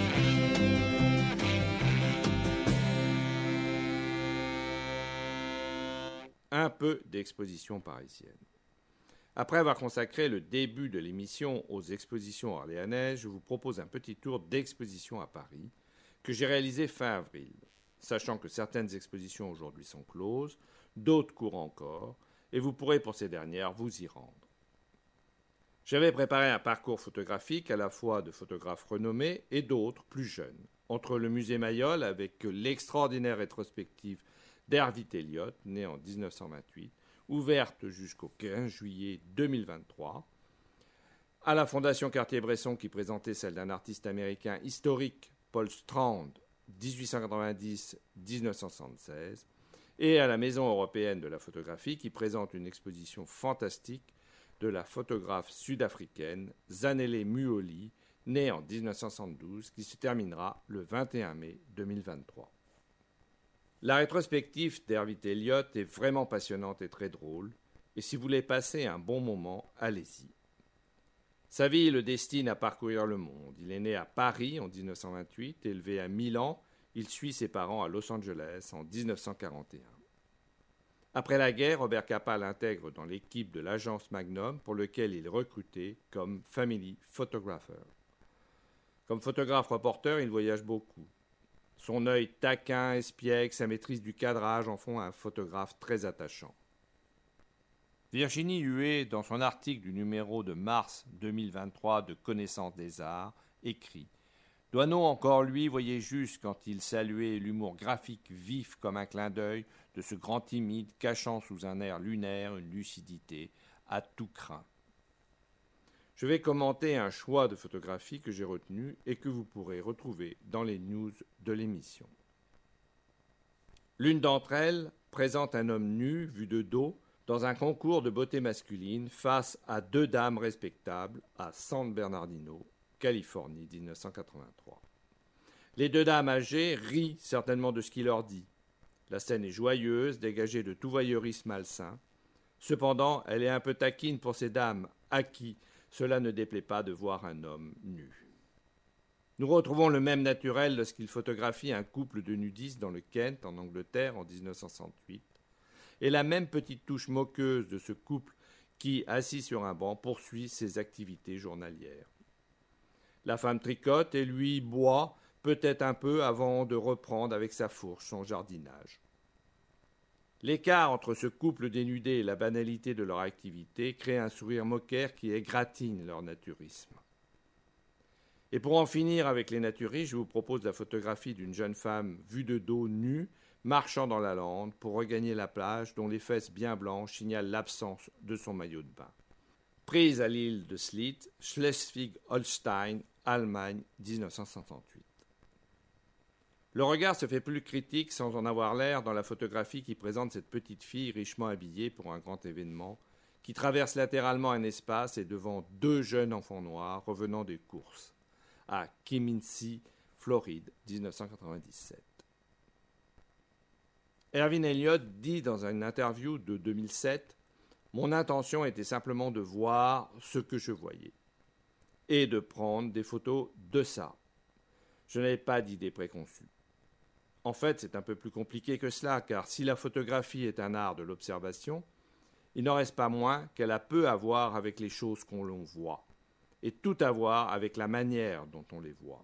Un peu d'exposition parisienne. Après avoir consacré le début de l'émission aux expositions orléanaises, je vous propose un petit tour d'exposition à Paris que j'ai réalisé fin avril, sachant que certaines expositions aujourd'hui sont closes, d'autres courent encore, et vous pourrez pour ces dernières vous y rendre. J'avais préparé un parcours photographique à la fois de photographes renommés et d'autres plus jeunes, entre le musée Mayol avec l'extraordinaire rétrospective d'Hervit Elliott, né en 1928, ouverte jusqu'au 15 juillet 2023, à la Fondation Cartier-Bresson qui présentait celle d'un artiste américain historique, Paul Strand, 1890-1976, et à la Maison européenne de la photographie qui présente une exposition fantastique de la photographe sud-africaine Zanele Muholi, née en 1972, qui se terminera le 21 mai 2023. La rétrospective d'Hervit Elliott est vraiment passionnante et très drôle, et si vous voulez passer un bon moment, allez-y. Sa vie le destine à parcourir le monde. Il est né à Paris en 1928, élevé à Milan, il suit ses parents à Los Angeles en 1941. Après la guerre, Robert Capa l'intègre dans l'équipe de l'agence Magnum pour lequel il est recruté comme family photographer. Comme photographe-reporter, il voyage beaucoup. Son œil taquin, espiègle, sa maîtrise du cadrage en font un photographe très attachant. Virginie Huet, dans son article du numéro de mars 2023 de Connaissance des Arts, écrit « Doisneau encore lui voyait juste quand il saluait l'humour graphique vif comme un clin d'œil de ce grand timide cachant sous un air lunaire une lucidité à tout craint. » Je vais commenter un choix de photographies que j'ai retenu et que vous pourrez retrouver dans les news de l'émission. L'une d'entre elles présente un homme nu, vu de dos, dans un concours de beauté masculine face à 2 dames respectables à San Bernardino, Californie, 1983. Les 2 dames âgées rient certainement de ce qu'il leur dit. La scène est joyeuse, dégagée de tout voyeurisme malsain. Cependant, elle est un peu taquine pour ces dames à qui cela ne déplaît pas de voir un homme nu. Nous retrouvons le même naturel lorsqu'il photographie un couple de nudistes dans le Kent, en Angleterre, en 1968, et la même petite touche moqueuse de ce couple qui, assis sur un banc, poursuit ses activités journalières. La femme tricote et lui boit, peut-être un peu avant de reprendre avec sa fourche son jardinage. L'écart entre ce couple dénudé et la banalité de leur activité crée un sourire moqueur qui égratigne leur naturisme. Et pour en finir avec les naturistes, je vous propose la photographie d'une jeune femme vue de dos nue, marchant dans la lande pour regagner la plage dont les fesses bien blanches signalent l'absence de son maillot de bain. Prise à l'île de Slite, Schleswig-Holstein, Allemagne, 1968. Le regard se fait plus critique sans en avoir l'air dans la photographie qui présente cette petite fille richement habillée pour un grand événement, qui traverse latéralement un espace et devant 2 jeunes enfants noirs revenant des courses. à Kimmins, Floride, 1997. Irving Elliott dit dans une interview de 2007 « Mon intention était simplement de voir ce que je voyais et de prendre des photos de ça. Je n'avais pas d'idée préconçue. » En fait, c'est un peu plus compliqué que cela, car si la photographie est un art de l'observation, il n'en reste pas moins qu'elle a peu à voir avec les choses qu'on l'on voit, et tout à voir avec la manière dont on les voit.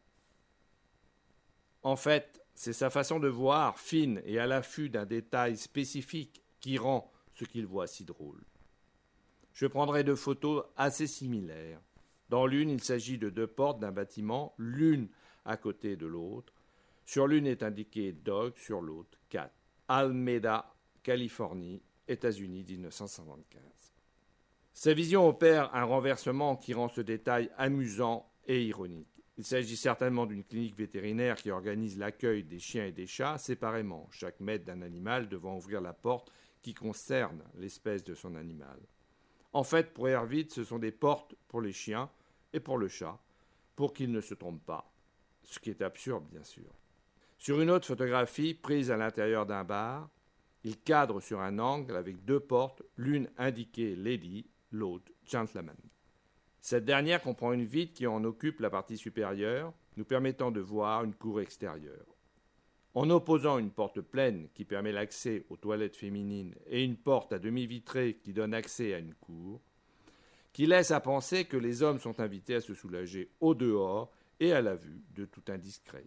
En fait, c'est sa façon de voir, fine et à l'affût d'un détail spécifique, qui rend ce qu'il voit si drôle. Je prendrai deux photos assez similaires. Dans l'une, il s'agit de deux portes d'un bâtiment, l'une à côté de l'autre. Sur l'une est indiqué Dog, sur l'autre Cat. Alameda, Californie, États-Unis, 1975. Sa vision opère un renversement qui rend ce détail amusant et ironique. Il s'agit certainement d'une clinique vétérinaire qui organise l'accueil des chiens et des chats séparément, chaque maître d'un animal devant ouvrir la porte qui concerne l'espèce de son animal. En fait, pour Irving, ce sont des portes pour les chiens et pour le chat, pour qu'ils ne se trompent pas, ce qui est absurde bien sûr. Sur une autre photographie, prise à l'intérieur d'un bar, il cadre sur un angle avec deux portes, l'une indiquée Lady, l'autre Gentleman. Cette dernière comprend une vitre qui en occupe la partie supérieure, nous permettant de voir une cour extérieure. En opposant une porte pleine qui permet l'accès aux toilettes féminines et une porte à demi vitrée qui donne accès à une cour, qui laisse à penser que les hommes sont invités à se soulager au dehors et à la vue de tout indiscret.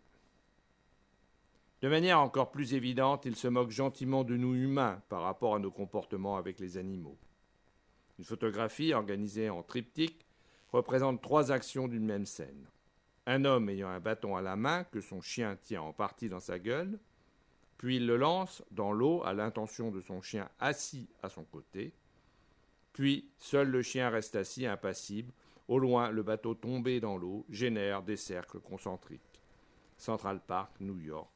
De manière encore plus évidente, il se moque gentiment de nous humains par rapport à nos comportements avec les animaux. Une photographie organisée en triptyque représente trois actions d'une même scène. Un homme ayant un bâton à la main que son chien tient en partie dans sa gueule, puis il le lance dans l'eau à l'intention de son chien assis à son côté, puis seul le chien reste assis impassible, au loin le bateau tombé dans l'eau génère des cercles concentriques. Central Park, New York,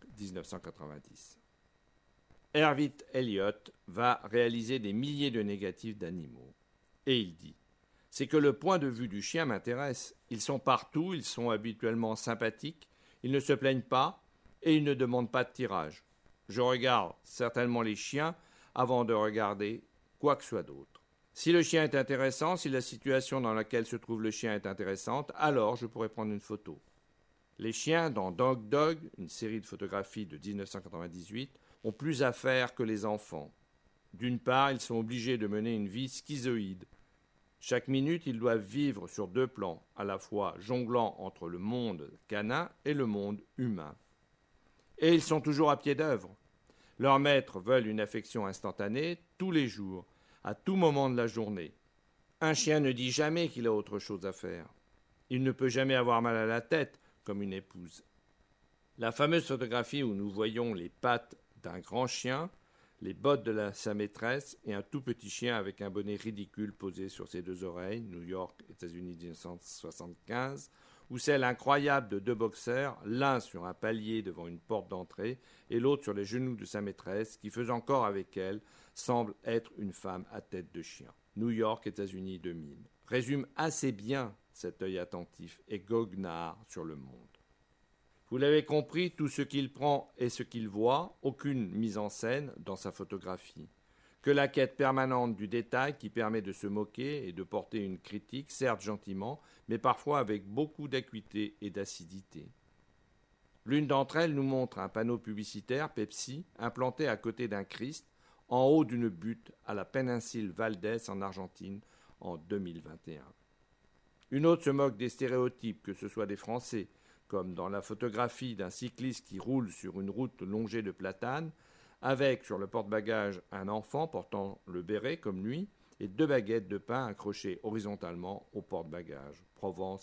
1990. Irving Elliott va réaliser des milliers de négatifs d'animaux. Et il dit « C'est que le point de vue du chien m'intéresse. Ils sont partout, ils sont habituellement sympathiques, ils ne se plaignent pas et ils ne demandent pas de tirage. Je regarde certainement les chiens avant de regarder quoi que ce soit d'autre. Si le chien est intéressant, si la situation dans laquelle se trouve le chien est intéressante, alors je pourrais prendre une photo. Les chiens dans Dog Dog, une série de photographies de 1998, ont plus à faire que les enfants. D'une part, ils sont obligés de mener une vie schizoïde. Chaque minute, ils doivent vivre sur deux plans, à la fois jonglant entre le monde canin et le monde humain. Et ils sont toujours à pied d'œuvre. Leurs maîtres veulent une affection instantanée, tous les jours, à tout moment de la journée. Un chien ne dit jamais qu'il a autre chose à faire. Il ne peut jamais avoir mal à la tête, comme une épouse. La fameuse photographie où nous voyons les pattes d'un grand chien, les bottes de sa maîtresse et un tout petit chien avec un bonnet ridicule posé sur ses deux oreilles, New York, États-Unis 1975, ou celle incroyable de deux boxeurs, l'un sur un palier devant une porte d'entrée et l'autre sur les genoux de sa maîtresse, qui faisant corps avec elle, semble être une femme à tête de chien. New York, États-Unis 2000, résume assez bien cet œil attentif et goguenard sur le monde. Vous l'avez compris, tout ce qu'il prend et ce qu'il voit, aucune mise en scène dans sa photographie. Que la quête permanente du détail qui permet de se moquer et de porter une critique, certes gentiment, mais parfois avec beaucoup d'acuité et d'acidité. L'une d'entre elles nous montre un panneau publicitaire, Pepsi, implanté à côté d'un Christ, en haut d'une butte à la péninsule Valdés en Argentine en 2021. Une autre se moque des stéréotypes, que ce soit des Français, comme dans la photographie d'un cycliste qui roule sur une route longée de platanes, avec sur le porte-bagages un enfant portant le béret comme lui et deux baguettes de pain accrochées horizontalement au porte-bagages, Provence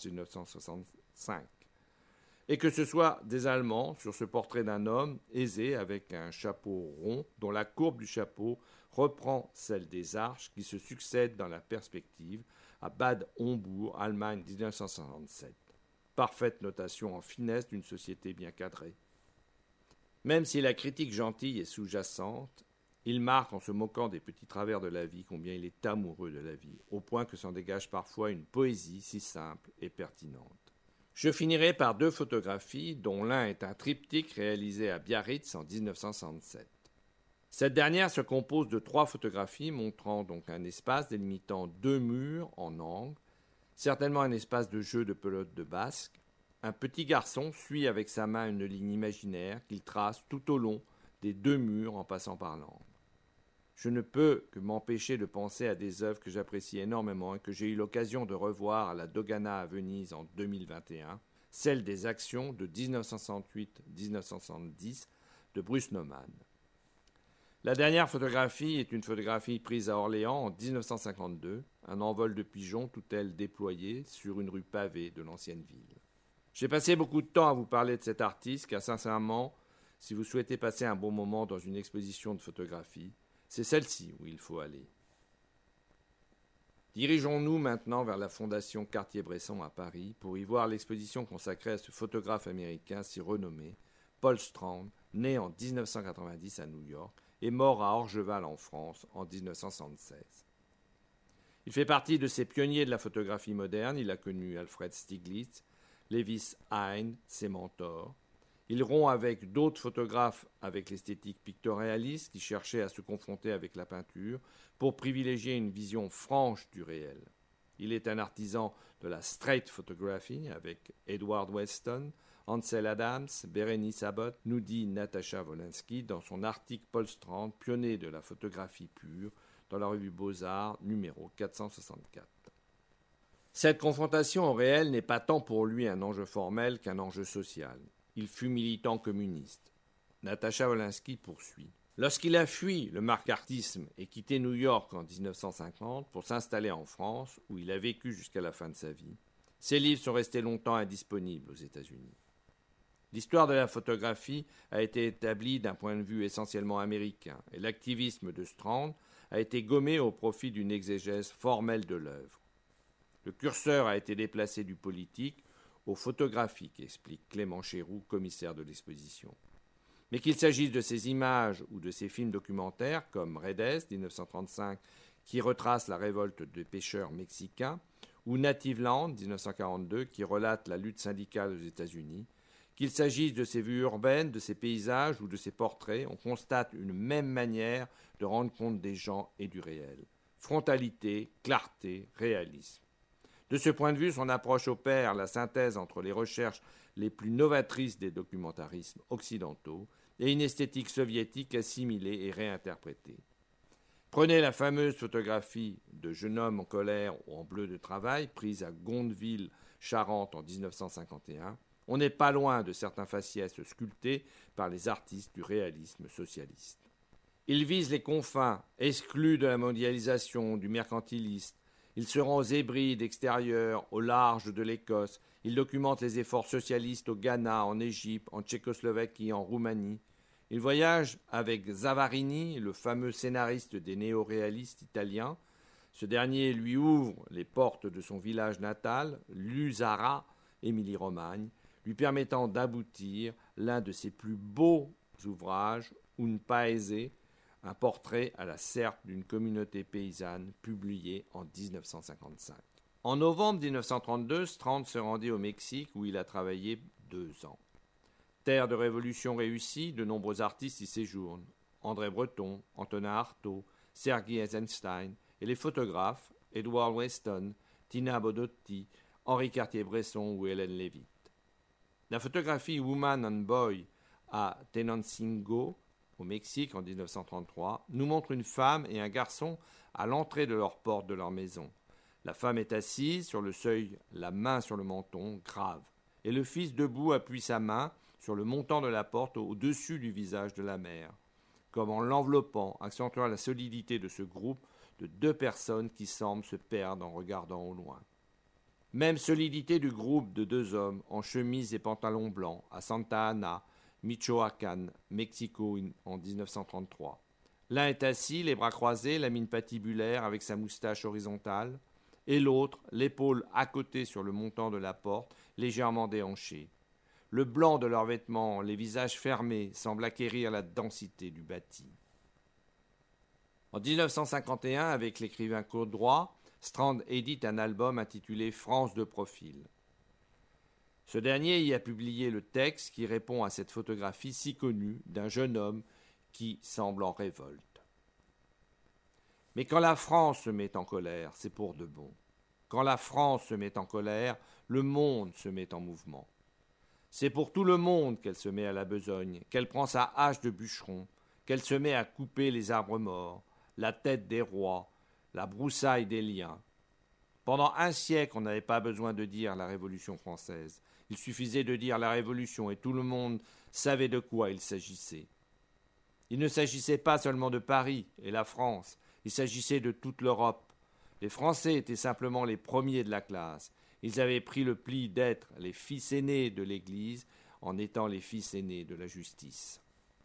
1965. Et que ce soit des Allemands sur ce portrait d'un homme aisé avec un chapeau rond dont la courbe du chapeau reprend celle des arches qui se succèdent dans la perspective à Bad Hombourg, Allemagne 1967. Parfaite notation en finesse d'une société bien cadrée. Même si la critique gentille est sous-jacente, il marque en se moquant des petits travers de la vie combien il est amoureux de la vie, au point que s'en dégage parfois une poésie si simple et pertinente. Je finirai par 2 photographies, dont l'un est un triptyque réalisé à Biarritz en 1967. Cette dernière se compose de 3 photographies montrant donc un espace délimitant 2 murs en angle, certainement un espace de jeu de pelote de basque. Un petit garçon suit avec sa main une ligne imaginaire qu'il trace tout au long des 2 murs en passant par l'angle. Je ne peux que m'empêcher de penser à des œuvres que j'apprécie énormément et que j'ai eu l'occasion de revoir à la Dogana à Venise en 2021, celle des actions de 1968-1970 de Bruce Nauman. La dernière photographie est une photographie prise à Orléans en 1952, un envol de pigeons tout aile déployé sur une rue pavée de l'ancienne ville. J'ai passé beaucoup de temps à vous parler de cet artiste car sincèrement, si vous souhaitez passer un bon moment dans une exposition de photographie, c'est celle-ci où il faut aller. Dirigeons-nous maintenant vers la Fondation Cartier-Bresson à Paris pour y voir l'exposition consacrée à ce photographe américain si renommé, Paul Strand, né en 1990 à New York et mort à Orgeval en France en 1976. Il fait partie de ces pionniers de la photographie moderne. Il a connu Alfred Stieglitz, Lewis Hine, ses mentors. Il rompt avec d'autres photographes avec l'esthétique pictoréaliste qui cherchaient à se confronter avec la peinture pour privilégier une vision franche du réel. Il est un artisan de la straight photography avec Edward Weston, Ansel Adams, Berenice Abbott, nous dit Natasha Wolanski dans son article Paul Strand, pionnier de la photographie pure, dans la revue Beaux-Arts, numéro 464. Cette confrontation au réel n'est pas tant pour lui un enjeu formel qu'un enjeu social. Il fut militant communiste. Natasha Wolanski poursuit. Lorsqu'il a fui le macartisme et quitté New York en 1950 pour s'installer en France, où il a vécu jusqu'à la fin de sa vie, ses livres sont restés longtemps indisponibles aux États-Unis. L'histoire de la photographie a été établie d'un point de vue essentiellement américain, et l'activisme de Strand a été gommé au profit d'une exégèse formelle de l'œuvre. Le curseur a été déplacé du politique au photographique, explique Clément Chéroux, commissaire de l'exposition. Mais qu'il s'agisse de ces images ou de ces films documentaires, comme Redes, 1935, qui retrace la révolte des pêcheurs mexicains, ou Native Land, 1942, qui relate la lutte syndicale aux États-Unis, qu'il s'agisse de ces vues urbaines, de ces paysages ou de ces portraits, on constate une même manière de rendre compte des gens et du réel. Frontalité, clarté, réalisme. De ce point de vue, son approche opère la synthèse entre les recherches les plus novatrices des documentarismes occidentaux et une esthétique soviétique assimilée et réinterprétée. Prenez la fameuse photographie de jeune homme en colère ou en bleu de travail, prise à Gondeville, Charente en 1951. On n'est pas loin de certains faciès sculptés par les artistes du réalisme socialiste. Il vise les confins, exclus de la mondialisation, du mercantilisme. Il se rend aux Hébrides extérieures, au large de l'Écosse. Il documente les efforts socialistes au Ghana, en Égypte, en Tchécoslovaquie, en Roumanie. Il voyage avec Zavarini, le fameux scénariste des néo-réalistes italiens. Ce dernier lui ouvre les portes de son village natal, Lusara, Émilie-Romagne, lui permettant d'aboutir l'un de ses plus beaux ouvrages, Un Paese, un portrait à la serpe d'une communauté paysanne publié en 1955. En novembre 1932, Strand se rendit au Mexique où il a travaillé 2 ans. Terre de révolution réussie, de nombreux artistes y séjournent. André Breton, Antonin Artaud, Sergei Eisenstein et les photographes Edward Weston, Tina Bodotti, Henri Cartier-Bresson ou Hélène Lévite. La photographie Woman and Boy à Tenancingo, au Mexique en 1933, nous montre une femme et un garçon à l'entrée de leur porte de leur maison. La femme est assise sur le seuil, la main sur le menton, grave, et le fils debout appuie sa main sur le montant de la porte au-dessus du visage de la mère, comme en l'enveloppant, accentuant la solidité de ce groupe de 2 personnes qui semblent se perdre en regardant au loin. Même solidité du groupe de 2 hommes en chemise et pantalon blanc à Santa Ana, Michoacán, Mexico en 1933. L'un est assis, les bras croisés, la mine patibulaire avec sa moustache horizontale, et l'autre, l'épaule à côté sur le montant de la porte, légèrement déhanché. Le blanc de leurs vêtements, les visages fermés, semblent acquérir la densité du bâti. En 1951, avec l'écrivain Claude Droit, Strand édite un album intitulé « France de profil ». Ce dernier y a publié le texte qui répond à cette photographie si connue d'un jeune homme qui semble en révolte. Mais quand la France se met en colère, c'est pour de bon. Quand la France se met en colère, le monde se met en mouvement. C'est pour tout le monde qu'elle se met à la besogne, qu'elle prend sa hache de bûcheron, qu'elle se met à couper les arbres morts, la tête des rois, la broussaille des liens. Pendant un siècle, on n'avait pas besoin de dire la Révolution française. Il suffisait de dire la Révolution et tout le monde savait de quoi il s'agissait. Il ne s'agissait pas seulement de Paris et la France, il s'agissait de toute l'Europe. Les Français étaient simplement les premiers de la classe. Ils avaient pris le pli d'être les fils aînés de l'Église en étant les fils aînés de la justice.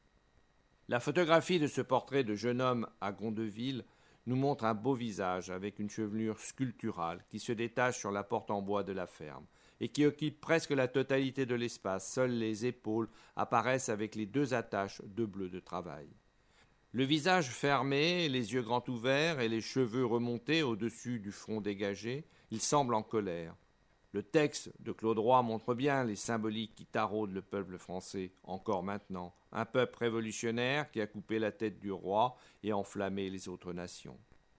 La photographie de ce portrait de jeune homme à Gondeville nous montre un beau visage avec une chevelure sculpturale qui se détache sur la porte en bois de la ferme et qui occupe presque la totalité de l'espace. Seules les épaules apparaissent avec les 2 attaches de bleu de travail. Le visage fermé, les yeux grands ouverts et les cheveux remontés au-dessus du front dégagé, il semble en colère. Le texte de Claude Roy montre bien les symboliques qui taraudent le peuple français, encore maintenant. Un peuple révolutionnaire qui a coupé la tête du roi et enflammé les autres nations.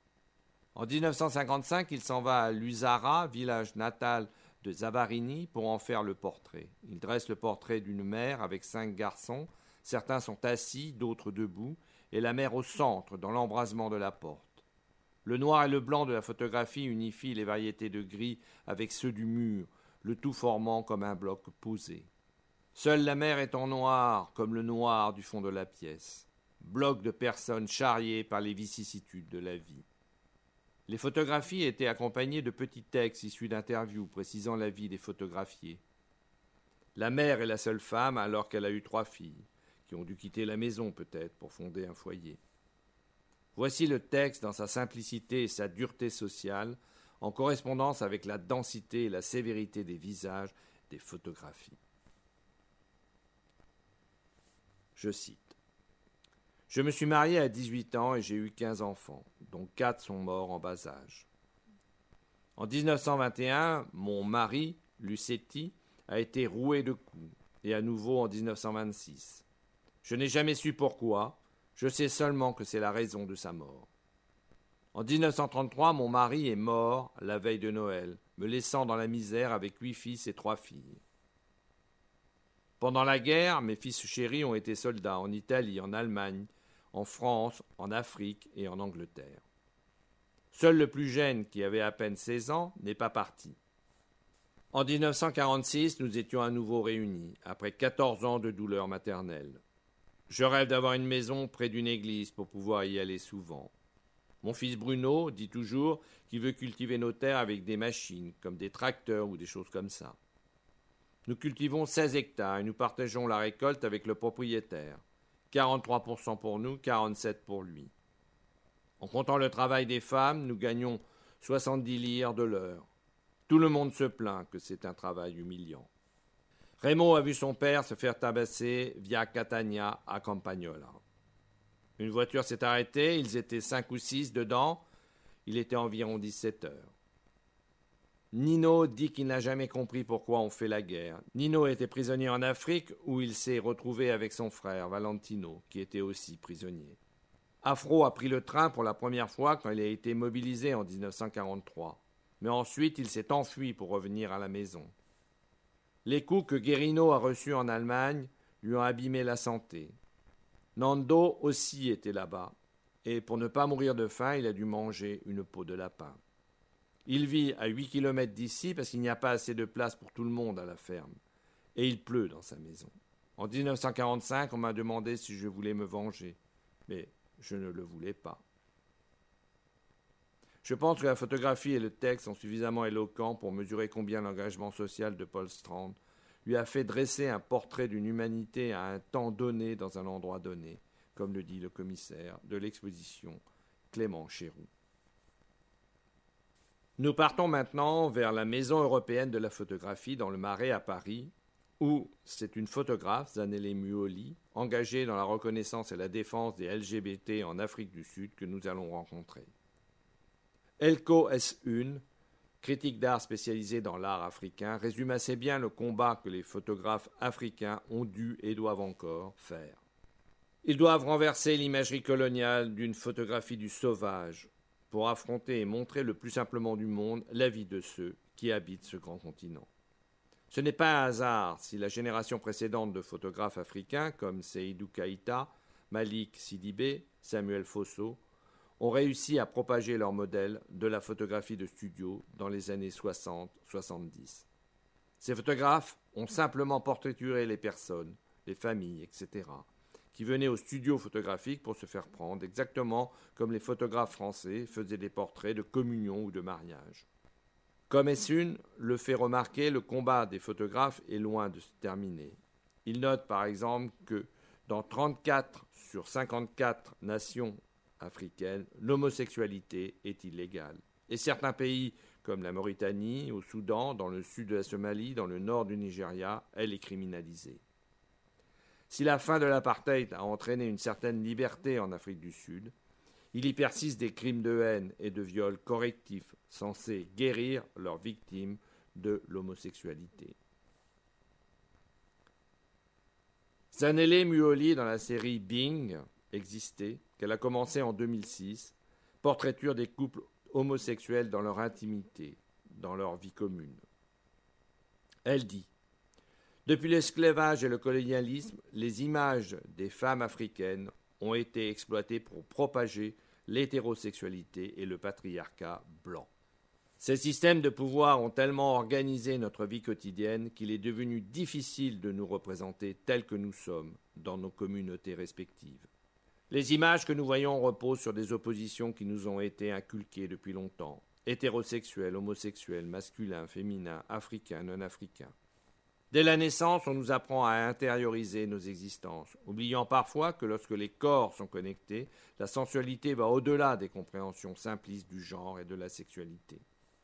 En 1955, il s'en va à Lusara, village natal de Zavarini, pour en faire le portrait. Il dresse le portrait d'une mère avec 5 garçons. Certains sont assis, d'autres debout, et la mère au centre, dans l'embrasement de la porte. Le noir et le blanc de la photographie unifient les variétés de gris avec ceux du mur, le tout formant comme un bloc posé. Seule la mer est en noir, comme le noir du fond de la pièce. Bloc de personnes charriées par les vicissitudes de la vie. Les photographies étaient accompagnées de petits textes issus d'interviews précisant la vie des photographiés. La mère est la seule femme alors qu'elle a eu 3 filles, qui ont dû quitter la maison peut-être pour fonder un foyer. Voici le texte dans sa simplicité et sa dureté sociale, en correspondance avec la densité et la sévérité des visages des photographies. Je cite. « Je me suis marié à 18 ans et j'ai eu 15 enfants, dont 4 sont morts en bas âge. En 1921, mon mari, Lucetti, a été roué de coups, et à nouveau en 1926. Je n'ai jamais su pourquoi, je sais seulement que c'est la raison de sa mort. En 1933, mon mari est mort la veille de Noël, me laissant dans la misère avec 8 fils et 3 filles. Pendant la guerre, mes fils chéris ont été soldats en Italie, en Allemagne, en France, en Afrique et en Angleterre. Seul le plus jeune, qui avait à peine 16 ans, n'est pas parti. En 1946, nous étions à nouveau réunis, après 14 ans de douleur maternelle. Je rêve d'avoir une maison près d'une église pour pouvoir y aller souvent. Mon fils Bruno dit toujours qu'il veut cultiver nos terres avec des machines, comme des tracteurs ou des choses comme ça. Nous cultivons 16 hectares et nous partageons la récolte avec le propriétaire. 43% pour nous, 47% pour lui. En comptant le travail des femmes, nous gagnons 70 lire de l'heure. Tout le monde se plaint que c'est un travail humiliant. Raymond a vu son père se faire tabasser via Catania à Campagnola. Une voiture s'est arrêtée, ils étaient 5 ou 6 dedans, il était environ 17 heures. Nino dit qu'il n'a jamais compris pourquoi on fait la guerre. Nino était prisonnier en Afrique où il s'est retrouvé avec son frère Valentino, qui était aussi prisonnier. Afro a pris le train pour la première fois quand il a été mobilisé en 1943. Mais ensuite il s'est enfui pour revenir à la maison. Les coups que Guerino a reçus en Allemagne lui ont abîmé la santé. Nando aussi était là-bas, et pour ne pas mourir de faim, il a dû manger une peau de lapin. Il vit à 8 km d'ici parce qu'il n'y a pas assez de place pour tout le monde à la ferme, et il pleut dans sa maison. En 1945, on m'a demandé si je voulais me venger, mais je ne le voulais pas. Je pense que la photographie et le texte sont suffisamment éloquents pour mesurer combien l'engagement social de Paul Strand lui a fait dresser un portrait d'une humanité à un temps donné dans un endroit donné, comme le dit le commissaire de l'exposition Clément Chéroux. Nous partons maintenant vers la Maison européenne de la photographie dans le Marais à Paris, où c'est une photographe, Zanele Muoli, engagée dans la reconnaissance et la défense des LGBT en Afrique du Sud que nous allons rencontrer. Elko S1, critique d'art spécialisé dans l'art africain, résume assez bien le combat que les photographes africains ont dû et doivent encore faire. Ils doivent renverser l'imagerie coloniale d'une photographie du sauvage pour affronter et montrer le plus simplement du monde la vie de ceux qui habitent ce grand continent. Ce n'est pas un hasard si la génération précédente de photographes africains comme Seydou Keïta, Malik Sidibé, Samuel Fosso ont réussi à propager leur modèle de la photographie de studio dans les années 60-70. Ces photographes ont simplement portraituré les personnes, les familles, etc., qui venaient au studio photographique pour se faire prendre, exactement comme les photographes français faisaient des portraits de communion ou de mariage. Comme Essun le fait remarquer, le combat des photographes est loin de se terminer. Il note par exemple que dans 34 sur 54 nations africaines, l'homosexualité est illégale. Et certains pays, comme la Mauritanie, au Soudan, dans le sud de la Somalie, dans le nord du Nigeria, elle est criminalisée. Si la fin de l'apartheid a entraîné une certaine liberté en Afrique du Sud, il y persiste des crimes de haine et de viol correctifs censés guérir leurs victimes de l'homosexualité. Zanele Muholi, dans la série Bing, existait, qu'elle a commencé en 2006, portraiture des couples homosexuels dans leur intimité, dans leur vie commune. Elle dit « Depuis l'esclavage et le colonialisme, les images des femmes africaines ont été exploitées pour propager l'hétérosexualité et le patriarcat blanc. Ces systèmes de pouvoir ont tellement organisé notre vie quotidienne qu'il est devenu difficile de nous représenter tels que nous sommes dans nos communautés respectives. Les images que nous voyons reposent sur des oppositions qui nous ont été inculquées depuis longtemps, hétérosexuels, homosexuels, masculins, féminins, africains, non-africains. Dès la naissance, on nous apprend à intérioriser nos existences, oubliant parfois que lorsque les corps sont connectés, la sensualité va au-delà des compréhensions simplistes du genre et de la sexualité.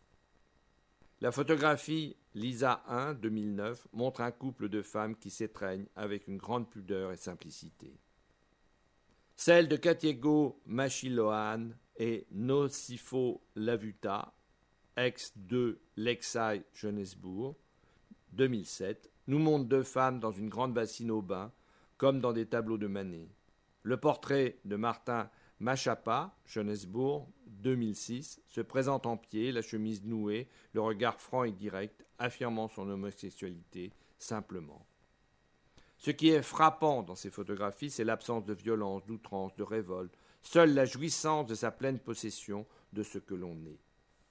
La photographie Lisa 1, 2009, montre un couple de femmes qui s'étreignent avec une grande pudeur et simplicité. Celle de Katiego Machiloane et Nosifo Lavuta, ex de Lexai Johannesburg, 2007, nous montre deux femmes dans une grande bassine au bain, comme dans des tableaux de Manet. Le portrait de Martin Machapa, Johannesburg, 2006, se présente en pied, la chemise nouée, le regard franc et direct, affirmant son homosexualité simplement. Ce qui est frappant dans ces photographies, c'est l'absence de violence, d'outrance, de révolte, seule la jouissance de sa pleine possession de ce que l'on est.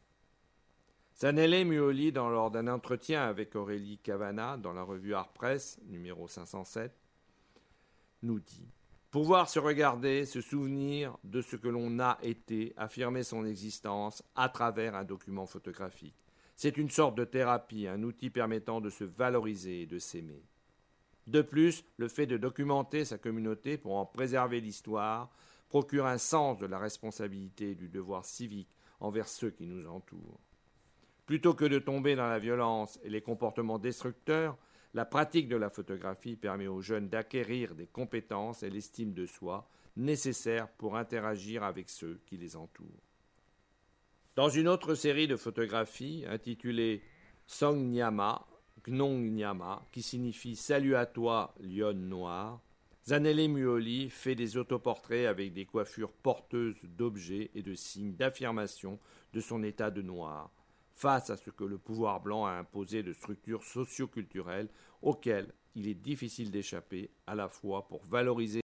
Zanele Muholi, lors d'un entretien avec Aurélie Cavana dans la revue Art Press, numéro 507, nous dit « Pouvoir se regarder, se souvenir de ce que l'on a été, affirmer son existence à travers un document photographique. C'est une sorte de thérapie, un outil permettant de se valoriser et de s'aimer. De plus, le fait de documenter sa communauté pour en préserver l'histoire procure un sens de la responsabilité et du devoir civique envers ceux qui nous entourent. Plutôt que de tomber dans la violence et les comportements destructeurs, la pratique de la photographie permet aux jeunes d'acquérir des compétences et l'estime de soi nécessaires pour interagir avec ceux qui les entourent. Dans une autre série de photographies intitulée Song Nyama, Gnong Nyama, qui signifie « Salut à toi, lionne noire », Zanele Muholi fait des autoportraits avec des coiffures porteuses d'objets et de signes d'affirmation de son état de noir, face à ce que le pouvoir blanc a imposé de structures socio-culturelles auxquelles il est difficile d'échapper, à la fois pour valoriser